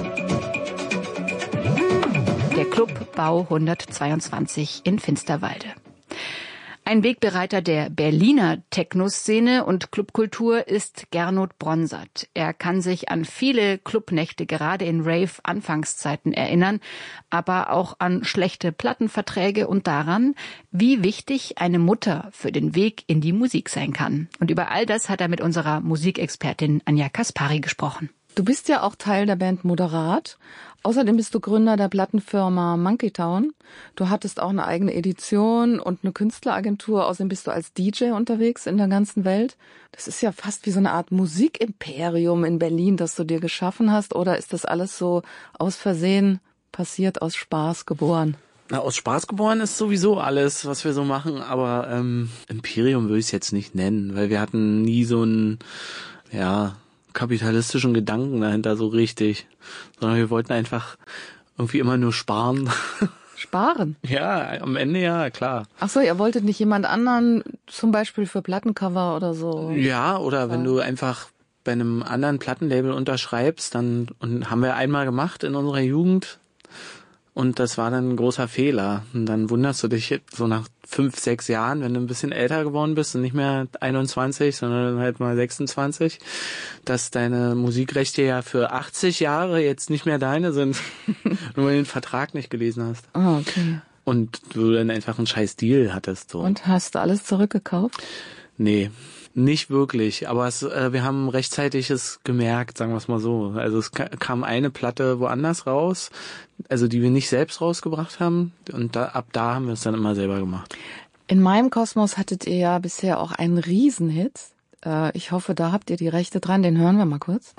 Der Club Bau hundertzweiundzwanzig in Finsterwalde. Ein Wegbereiter der Berliner Techno-Szene und Clubkultur ist Gernot Bronsart. Er kann sich an viele Clubnächte gerade in Rave-Anfangszeiten erinnern, aber auch an schlechte Plattenverträge und daran, wie wichtig eine Mutter für den Weg in die Musik sein kann. Und über all das hat er mit unserer Musikexpertin Anja Kaspari gesprochen. Du bist ja auch Teil der Band Moderat. Außerdem bist du Gründer der Plattenfirma Monkey Town. Du hattest auch eine eigene Edition und eine Künstleragentur. Außerdem bist du als D J unterwegs in der ganzen Welt. Das ist ja fast wie so eine Art Musikimperium in Berlin, das du dir geschaffen hast. Oder ist das alles so aus Versehen passiert, aus Spaß geboren? Na, aus Spaß geboren ist sowieso alles, was wir so machen. Aber ähm, Imperium würde ich es jetzt nicht nennen, weil wir hatten nie so ein, ja... kapitalistischen Gedanken dahinter so richtig, sondern wir wollten einfach irgendwie immer nur sparen. Sparen? Ja, am Ende ja, klar. Ach so, ihr wolltet nicht jemand anderen, zum Beispiel für Plattencover oder so? Ja, oder ja. Wenn du einfach bei einem anderen Plattenlabel unterschreibst, dann, und haben wir einmal gemacht in unserer Jugend, und das war dann ein großer Fehler. Und dann wunderst du dich so nach fünf, sechs Jahren, wenn du ein bisschen älter geworden bist und nicht mehr einundzwanzig, sondern halt mal sechsundzwanzig, dass deine Musikrechte ja für achtzig Jahre jetzt nicht mehr deine sind, nur weil du den Vertrag nicht gelesen hast. Ah, okay. Und du dann einfach einen scheiß Deal hattest. So. Und hast du alles zurückgekauft? Nee. Nicht wirklich, aber es, äh, wir haben rechtzeitig es gemerkt, sagen wir es mal so. Also es ka- kam eine Platte woanders raus, also die wir nicht selbst rausgebracht haben und da, ab da haben wir es dann immer selber gemacht. In meinem Kosmos hattet ihr ja bisher auch einen Riesenhit. Äh, ich hoffe, da habt ihr die Rechte dran, den hören wir mal kurz.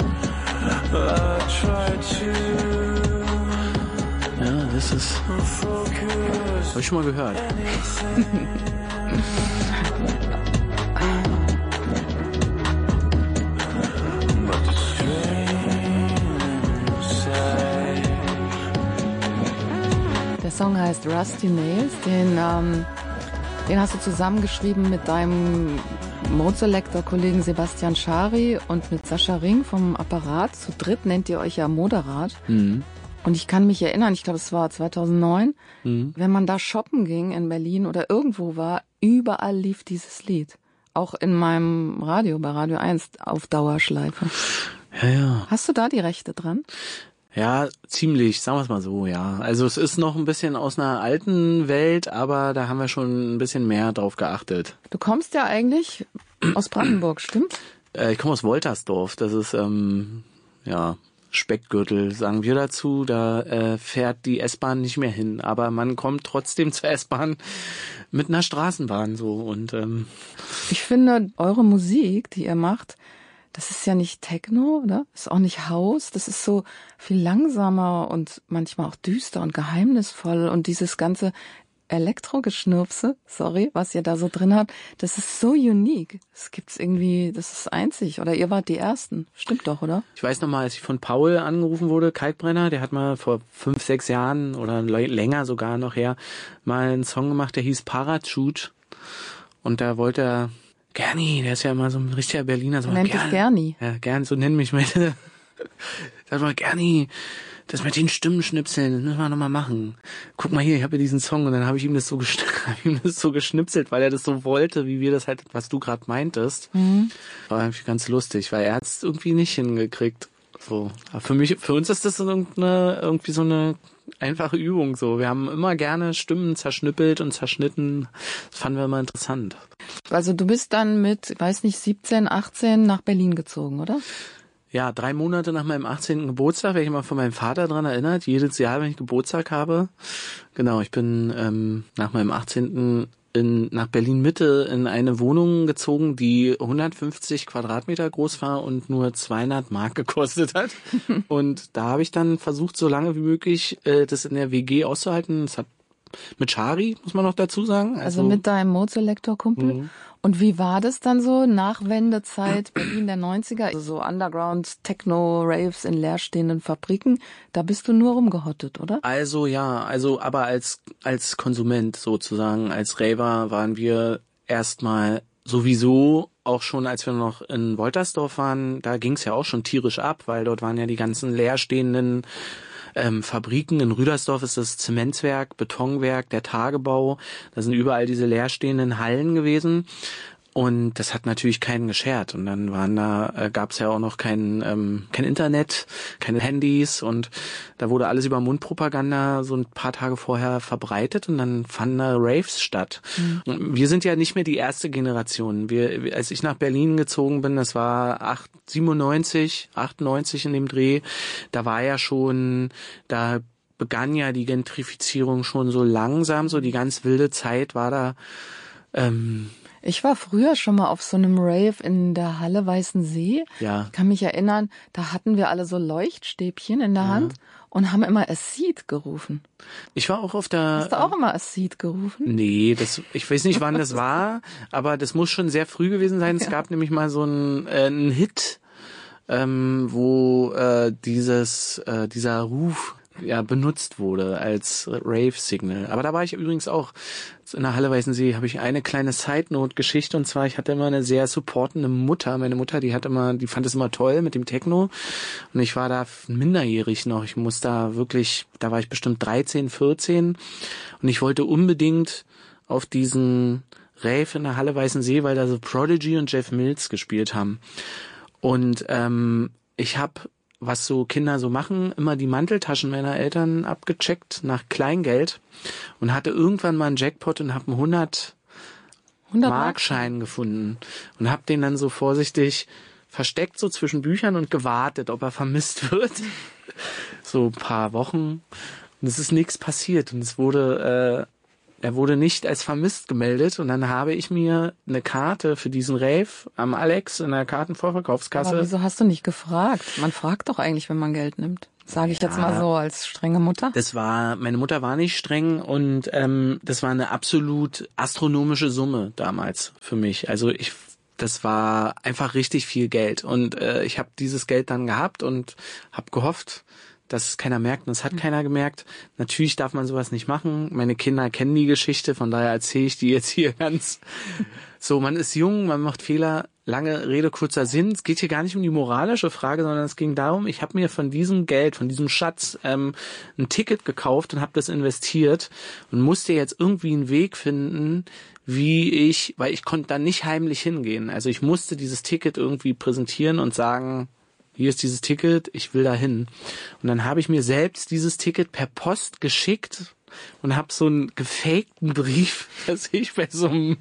Ja, das ist... Hab ich schon mal gehört. Der Song heißt Rusty Nails, den, ähm, den hast du zusammengeschrieben mit deinem Mode-Selector-Kollegen Sebastian Schari und mit Sascha Ring vom Apparat. Zu dritt nennt ihr euch ja Moderat. Mhm. Und ich kann mich erinnern, ich glaube, es war zweitausendneun, Mhm. wenn man da shoppen ging in Berlin oder irgendwo war, überall lief dieses Lied. Auch in meinem Radio, bei Radio eins, auf Dauerschleife. Ja, ja. Hast du da die Rechte dran? Ja, ziemlich, sagen wir es mal so, ja. Also es ist noch ein bisschen aus einer alten Welt, aber da haben wir schon ein bisschen mehr drauf geachtet. Du kommst ja eigentlich aus Brandenburg, stimmt? Äh, ich komme aus Woltersdorf, das ist, ähm, ja, Speckgürtel, sagen wir dazu. Da äh, fährt die S-Bahn nicht mehr hin, aber man kommt trotzdem zur S-Bahn mit einer Straßenbahn so und ähm, ich finde, eure Musik, die ihr macht, das ist ja nicht Techno, oder? Das ist auch nicht House. Das ist so viel langsamer und manchmal auch düster und geheimnisvoll. Und dieses ganze Elektrogeschnürpse, sorry, was ihr da so drin habt, das ist so unique. Das gibt's irgendwie, das ist einzig. Oder ihr wart die Ersten. Stimmt doch, oder? Ich weiß noch mal, als ich von Paul angerufen wurde, Kalkbrenner, der hat mal vor fünf, sechs Jahren oder länger sogar noch her mal einen Song gemacht, der hieß Parachute. Und da wollte er Gerni, der ist ja immer so ein richtiger Berliner. So nennt dich Gerni. Ja, gern, so nennen mich meine. Sag mal, Gerni, das mit den Stimmenschnipseln, das müssen wir nochmal machen. Guck mal hier, ich habe hier diesen Song und dann habe ich ihm das so geschn- hab ihm das so geschnipselt, weil er das so wollte, wie wir das halt, was du gerade meintest. Mhm. War irgendwie ganz lustig, weil er hat es irgendwie nicht hingekriegt. So, aber für mich, für uns ist das irgendeine, irgendwie so eine einfache Übung. So, wir haben immer gerne Stimmen zerschnippelt und zerschnitten. Das fanden wir immer interessant. Also du bist dann mit, ich weiß nicht, siebzehn, achtzehn nach Berlin gezogen, oder? Ja, drei Monate nach meinem achtzehnten Geburtstag werde ich immer von meinem Vater dran erinnert. Jedes Jahr, wenn ich Geburtstag habe. Genau, ich bin ähm, nach meinem achtzehnten in nach Berlin-Mitte in eine Wohnung gezogen, die hundertfünfzig Quadratmeter groß war und nur zweihundert Mark gekostet hat. Und da habe ich dann versucht, so lange wie möglich äh, das in der W G auszuhalten. Das hat mit Schari, muss man noch dazu sagen. Also, also mit deinem Mode-Selector-Kumpel. Mhm. Und wie war das dann so, Nachwendezeit, Berlin der neunziger, also so Underground, Techno, Raves in leerstehenden Fabriken, da bist du nur rumgehottet, oder? Also ja, also aber als als Konsument sozusagen, als Raver waren wir erstmal sowieso auch schon, als wir noch in Woltersdorf waren, da ging's ja auch schon tierisch ab, weil dort waren ja die ganzen leerstehenden Ähm, Fabriken. In Rüdersdorf ist das Zementwerk, Betonwerk, der Tagebau. Da sind überall diese leerstehenden Hallen gewesen. Und das hat natürlich keinen geschert. Und dann waren da, äh, gab es ja auch noch kein, ähm, kein Internet, keine Handys. Und da wurde alles über Mundpropaganda so ein paar Tage vorher verbreitet. Und dann fanden da Raves statt. Mhm. Und wir sind ja nicht mehr die erste Generation. Wir, als ich nach Berlin gezogen bin, das war acht, siebenundneunzig, achtundneunzig in dem Dreh. Da war ja schon, da begann ja die Gentrifizierung schon so langsam. So die ganz wilde Zeit war da, ähm, ich war früher schon mal auf so einem Rave in der Halle Weißensee. Ja. Ich kann mich erinnern, da hatten wir alle so Leuchtstäbchen in der ja. Hand und haben immer Acid gerufen. Ich war auch auf der... Hast du auch immer Acid gerufen? Nee, das, ich weiß nicht, wann das war, aber das muss schon sehr früh gewesen sein. Es ja. gab nämlich mal so einen, äh, einen Hit, ähm, wo äh, dieses äh, dieser Ruf ja benutzt wurde als Rave-Signal. Aber da war ich übrigens auch in der Halle Weißensee, habe ich eine kleine Side-Note-Geschichte, und zwar, ich hatte immer eine sehr supportende Mutter. Meine Mutter, die hat immer, die fand es immer toll mit dem Techno, und ich war da minderjährig noch. Ich muss da wirklich, da war ich bestimmt dreizehn, vierzehn, und ich wollte unbedingt auf diesen Rave in der Halle Weißensee, weil da so Prodigy und Jeff Mills gespielt haben. Und ähm, ich habe, was so Kinder so machen, immer die Manteltaschen meiner Eltern abgecheckt nach Kleingeld und hatte irgendwann mal einen Jackpot und habe ein hundert Markschein gefunden und habe den dann so vorsichtig versteckt, so zwischen Büchern und gewartet, ob er vermisst wird. So ein paar Wochen. Und es ist nichts passiert. Und es wurde, äh, er wurde nicht als vermisst gemeldet. Und dann habe ich mir eine Karte für diesen Rave am Alex in der Kartenvorverkaufskasse. Aber wieso hast du nicht gefragt? Man fragt doch eigentlich, wenn man Geld nimmt. Sage ich jetzt Ja, mal so als strenge Mutter. Das war, meine Mutter war nicht streng und ähm, das war eine absolut astronomische Summe damals für mich. Also ich, das war einfach richtig viel Geld und äh, ich habe dieses Geld dann gehabt und habe gehofft, dass es keiner merkt und es hat mhm. keiner gemerkt. Natürlich darf man sowas nicht machen. Meine Kinder kennen die Geschichte, von daher erzähle ich die jetzt hier ganz. So, man ist jung, man macht Fehler. Lange Rede, kurzer Sinn. Es geht hier gar nicht um die moralische Frage, sondern es ging darum, ich habe mir von diesem Geld, von diesem Schatz ähm, ein Ticket gekauft und habe das investiert und musste jetzt irgendwie einen Weg finden, wie ich, weil ich konnte da nicht heimlich hingehen. Also ich musste dieses Ticket irgendwie präsentieren und sagen, hier ist dieses Ticket, ich will da hin. Und dann habe ich mir selbst dieses Ticket per Post geschickt und habe so einen gefakten Brief, dass ich bei so einem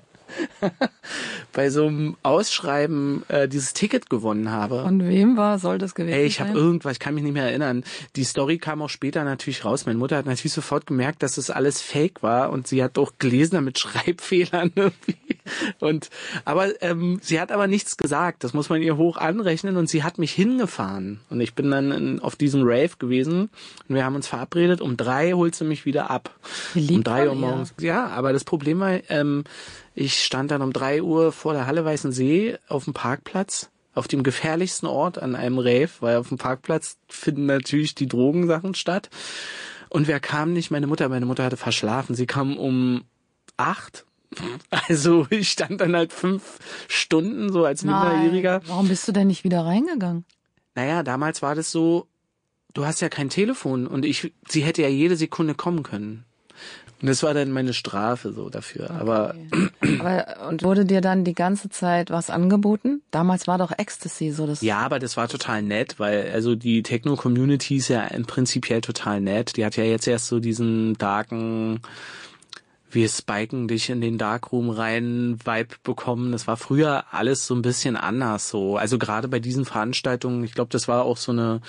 bei so einem Ausschreiben äh, dieses Ticket gewonnen habe. Von wem war, soll das gewesen sein? Ey, ich habe irgendwas, ich kann mich nicht mehr erinnern. Die Story kam auch später natürlich raus. Meine Mutter hat natürlich sofort gemerkt, dass das alles Fake war und sie hat auch gelesen mit Schreibfehlern irgendwie. Und aber ähm, sie hat aber nichts gesagt. Das muss man ihr hoch anrechnen und sie hat mich hingefahren und ich bin dann in, auf diesem Rave gewesen und wir haben uns verabredet. Um drei holt sie mich wieder ab. Wie lieb um drei Uhr von ihr. morgens. Ja, aber das Problem war, ähm, ich stand dann um drei Uhr vor der Halle Weißensee auf dem Parkplatz, auf dem gefährlichsten Ort an einem Rave, weil auf dem Parkplatz finden natürlich die Drogensachen statt. Und wer kam nicht? Meine Mutter. Meine Mutter hatte verschlafen. Sie kam um acht. Also ich stand dann halt fünf Stunden so als Minderjähriger. Warum bist du denn nicht wieder reingegangen? Naja, damals war das so, du hast ja kein Telefon und ich, sie hätte ja jede Sekunde kommen können. Und das war dann meine Strafe so dafür. Okay. Aber, aber und wurde dir dann die ganze Zeit was angeboten? Damals war doch Ecstasy so das. Ja, aber das war total nett, weil also die Techno-Community ist ja im Prinzipiell total nett. Die hat ja jetzt erst so diesen darken, wir spiken dich in den Darkroom rein Vibe bekommen. Das war früher alles so ein bisschen anders so. Also gerade bei diesen Veranstaltungen, ich glaube, das war auch so eine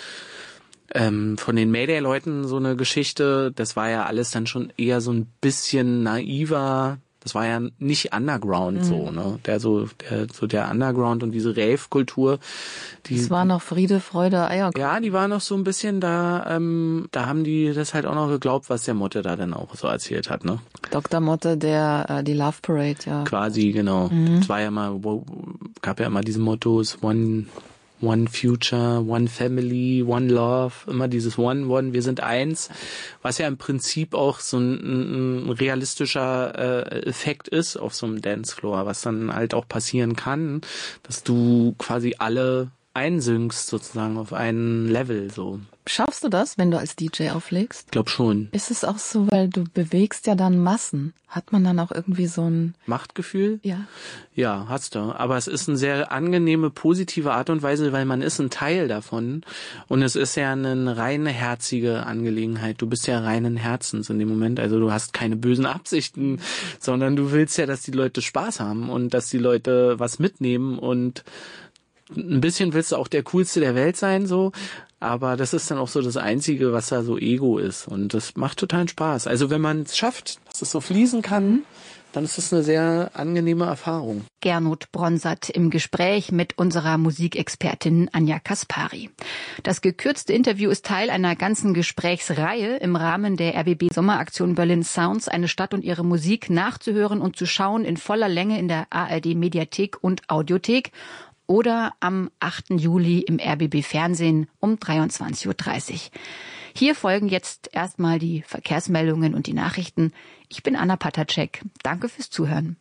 Ähm, von den Mayday-Leuten so eine Geschichte, das war ja alles dann schon eher so ein bisschen naiver, das war ja nicht Underground mhm. so, ne, der so, der, so der Underground und diese Rave-Kultur, die. Das war noch Friede, Freude, Eierkuchen. Ja, die war noch so ein bisschen da, ähm, da haben die das halt auch noch geglaubt, was der Motte da dann auch so erzählt hat, ne. Doktor Motte, der, äh, die Love Parade, ja. Quasi, genau. Mhm. Es war ja mal, gab ja immer diese Mottos, One, One Future, One Family, One Love, immer dieses One, One, wir sind eins, was ja im Prinzip auch so ein, ein realistischer äh, Effekt ist auf so einem Dancefloor, was dann halt auch passieren kann, dass du quasi alle einsynkst sozusagen auf einen Level so. Schaffst du das, wenn du als D J auflegst? Ich glaube schon. Ist es auch so, weil du bewegst ja dann Massen. Hat man dann auch irgendwie so ein Machtgefühl? Ja. Ja, hast du. Aber es ist eine sehr angenehme, positive Art und Weise, weil man ist ein Teil davon. Und es ist ja eine reine herzige Angelegenheit. Du bist ja reinen Herzens in dem Moment. Also du hast keine bösen Absichten, sondern du willst ja, dass die Leute Spaß haben und dass die Leute was mitnehmen und ein bisschen willst du auch der Coolste der Welt sein, so. Aber das ist dann auch so das Einzige, was da so Ego ist. Und das macht totalen Spaß. Also wenn man es schafft, dass es so fließen kann, dann ist das eine sehr angenehme Erfahrung. Gernot Bronsart im Gespräch mit unserer Musikexpertin Anja Kaspari. Das gekürzte Interview ist Teil einer ganzen Gesprächsreihe im Rahmen der R B B Sommeraktion Berlin Sounds, eine Stadt und ihre Musik nachzuhören und zu schauen in voller Länge in der A R D Mediathek und Audiothek. Oder am achten Juli im R B B Fernsehen um dreiundzwanzig Uhr dreißig. Hier folgen jetzt erstmal die Verkehrsmeldungen und die Nachrichten. Ich bin Anna Patacek. Danke fürs Zuhören.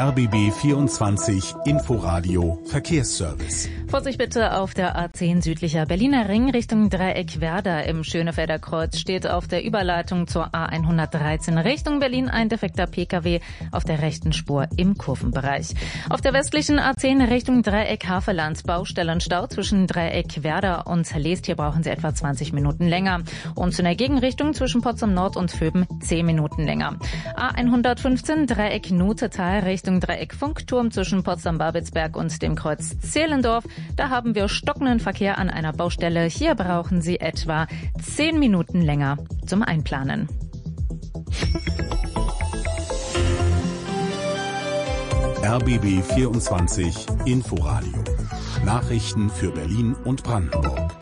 R B B vierundzwanzig Inforadio Verkehrsservice. Vorsicht bitte auf der A zehn südlicher Berliner Ring Richtung Dreieck-Werder im Schönefelder Kreuz steht auf der Überleitung zur A hundertdreizehn Richtung Berlin ein defekter P K W auf der rechten Spur im Kurvenbereich. Auf der westlichen A zehn Richtung Dreieck-Havelland Baustellenstau zwischen Dreieck-Werder und Leest. Hier brauchen Sie etwa zwanzig Minuten länger. Und in der Gegenrichtung zwischen Potsdam Nord und Vöben zehn Minuten länger. A hundertfünfzehn Dreieck-Nutetal Richtung Dreieck-Funkturm zwischen Potsdam-Babelsberg und dem Kreuz Zehlendorf. Da haben wir stockenden Verkehr an einer Baustelle. Hier brauchen Sie etwa zehn Minuten länger zum Einplanen. R B B vierundzwanzig Inforadio. Nachrichten für Berlin und Brandenburg.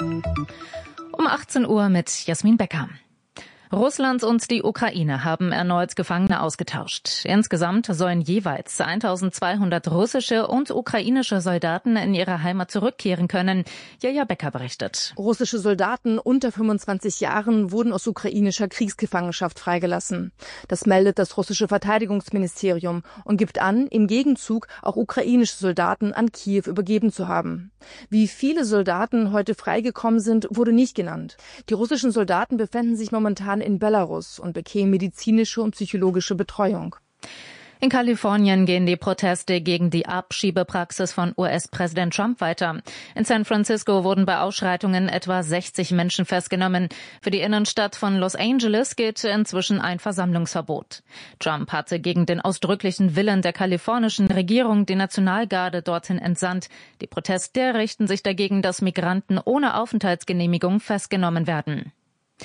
Um achtzehn Uhr mit Jasmin Becker. Russland und die Ukraine haben erneut Gefangene ausgetauscht. Insgesamt sollen jeweils eintausendzweihundert russische und ukrainische Soldaten in ihre Heimat zurückkehren können. Jaja Becker berichtet. Russische Soldaten unter fünfundzwanzig Jahren wurden aus ukrainischer Kriegsgefangenschaft freigelassen. Das meldet das russische Verteidigungsministerium und gibt an, im Gegenzug auch ukrainische Soldaten an Kiew übergeben zu haben. Wie viele Soldaten heute freigekommen sind, wurde nicht genannt. Die russischen Soldaten befänden sich momentan in Belarus und bekämen medizinische und psychologische Betreuung. In Kalifornien gehen die Proteste gegen die Abschiebepraxis von U S-Präsident Trump weiter. In San Francisco wurden bei Ausschreitungen etwa sechzig Menschen festgenommen. Für die Innenstadt von Los Angeles gilt inzwischen ein Versammlungsverbot. Trump hatte gegen den ausdrücklichen Willen der kalifornischen Regierung die Nationalgarde dorthin entsandt. Die Proteste richten sich dagegen, dass Migranten ohne Aufenthaltsgenehmigung festgenommen werden.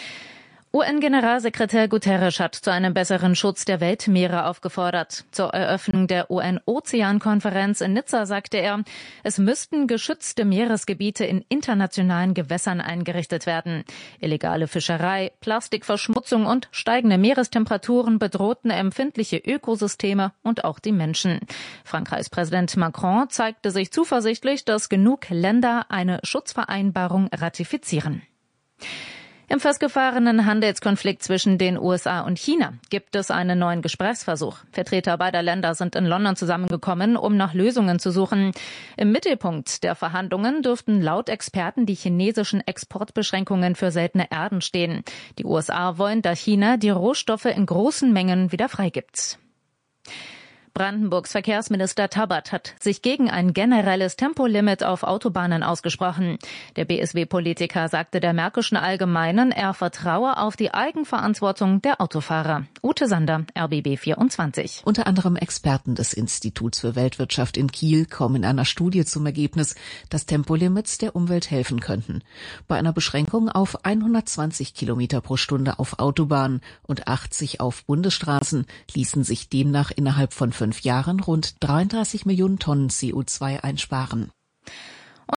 U N-Generalsekretär Guterres hat zu einem besseren Schutz der Weltmeere aufgefordert. Zur Eröffnung der U N-Ozeankonferenz in Nizza sagte er, es müssten geschützte Meeresgebiete in internationalen Gewässern eingerichtet werden. Illegale Fischerei, Plastikverschmutzung und steigende Meerestemperaturen bedrohten empfindliche Ökosysteme und auch die Menschen. Frankreichs Präsident Macron zeigte sich zuversichtlich, dass genug Länder eine Schutzvereinbarung ratifizieren. Im festgefahrenen Handelskonflikt zwischen den U S A und China gibt es einen neuen Gesprächsversuch. Vertreter beider Länder sind in London zusammengekommen, um nach Lösungen zu suchen. Im Mittelpunkt der Verhandlungen dürften laut Experten die chinesischen Exportbeschränkungen für seltene Erden stehen. Die U S A wollen, dass China die Rohstoffe in großen Mengen wieder freigibt. Brandenburgs Verkehrsminister Tabbert hat sich gegen ein generelles Tempolimit auf Autobahnen ausgesprochen. Der B S W-Politiker sagte der Märkischen Allgemeinen, er vertraue auf die Eigenverantwortung der Autofahrer. Ute Sander, R B B vierundzwanzig. Unter anderem Experten des Instituts für Weltwirtschaft in Kiel kommen in einer Studie zum Ergebnis, dass Tempolimits der Umwelt helfen könnten. Bei einer Beschränkung auf hundertzwanzig Kilometer pro Stunde auf Autobahnen und achtzig auf Bundesstraßen ließen sich demnach innerhalb von fünf Jahren rund dreiunddreißig Millionen Tonnen C O zwei einsparen.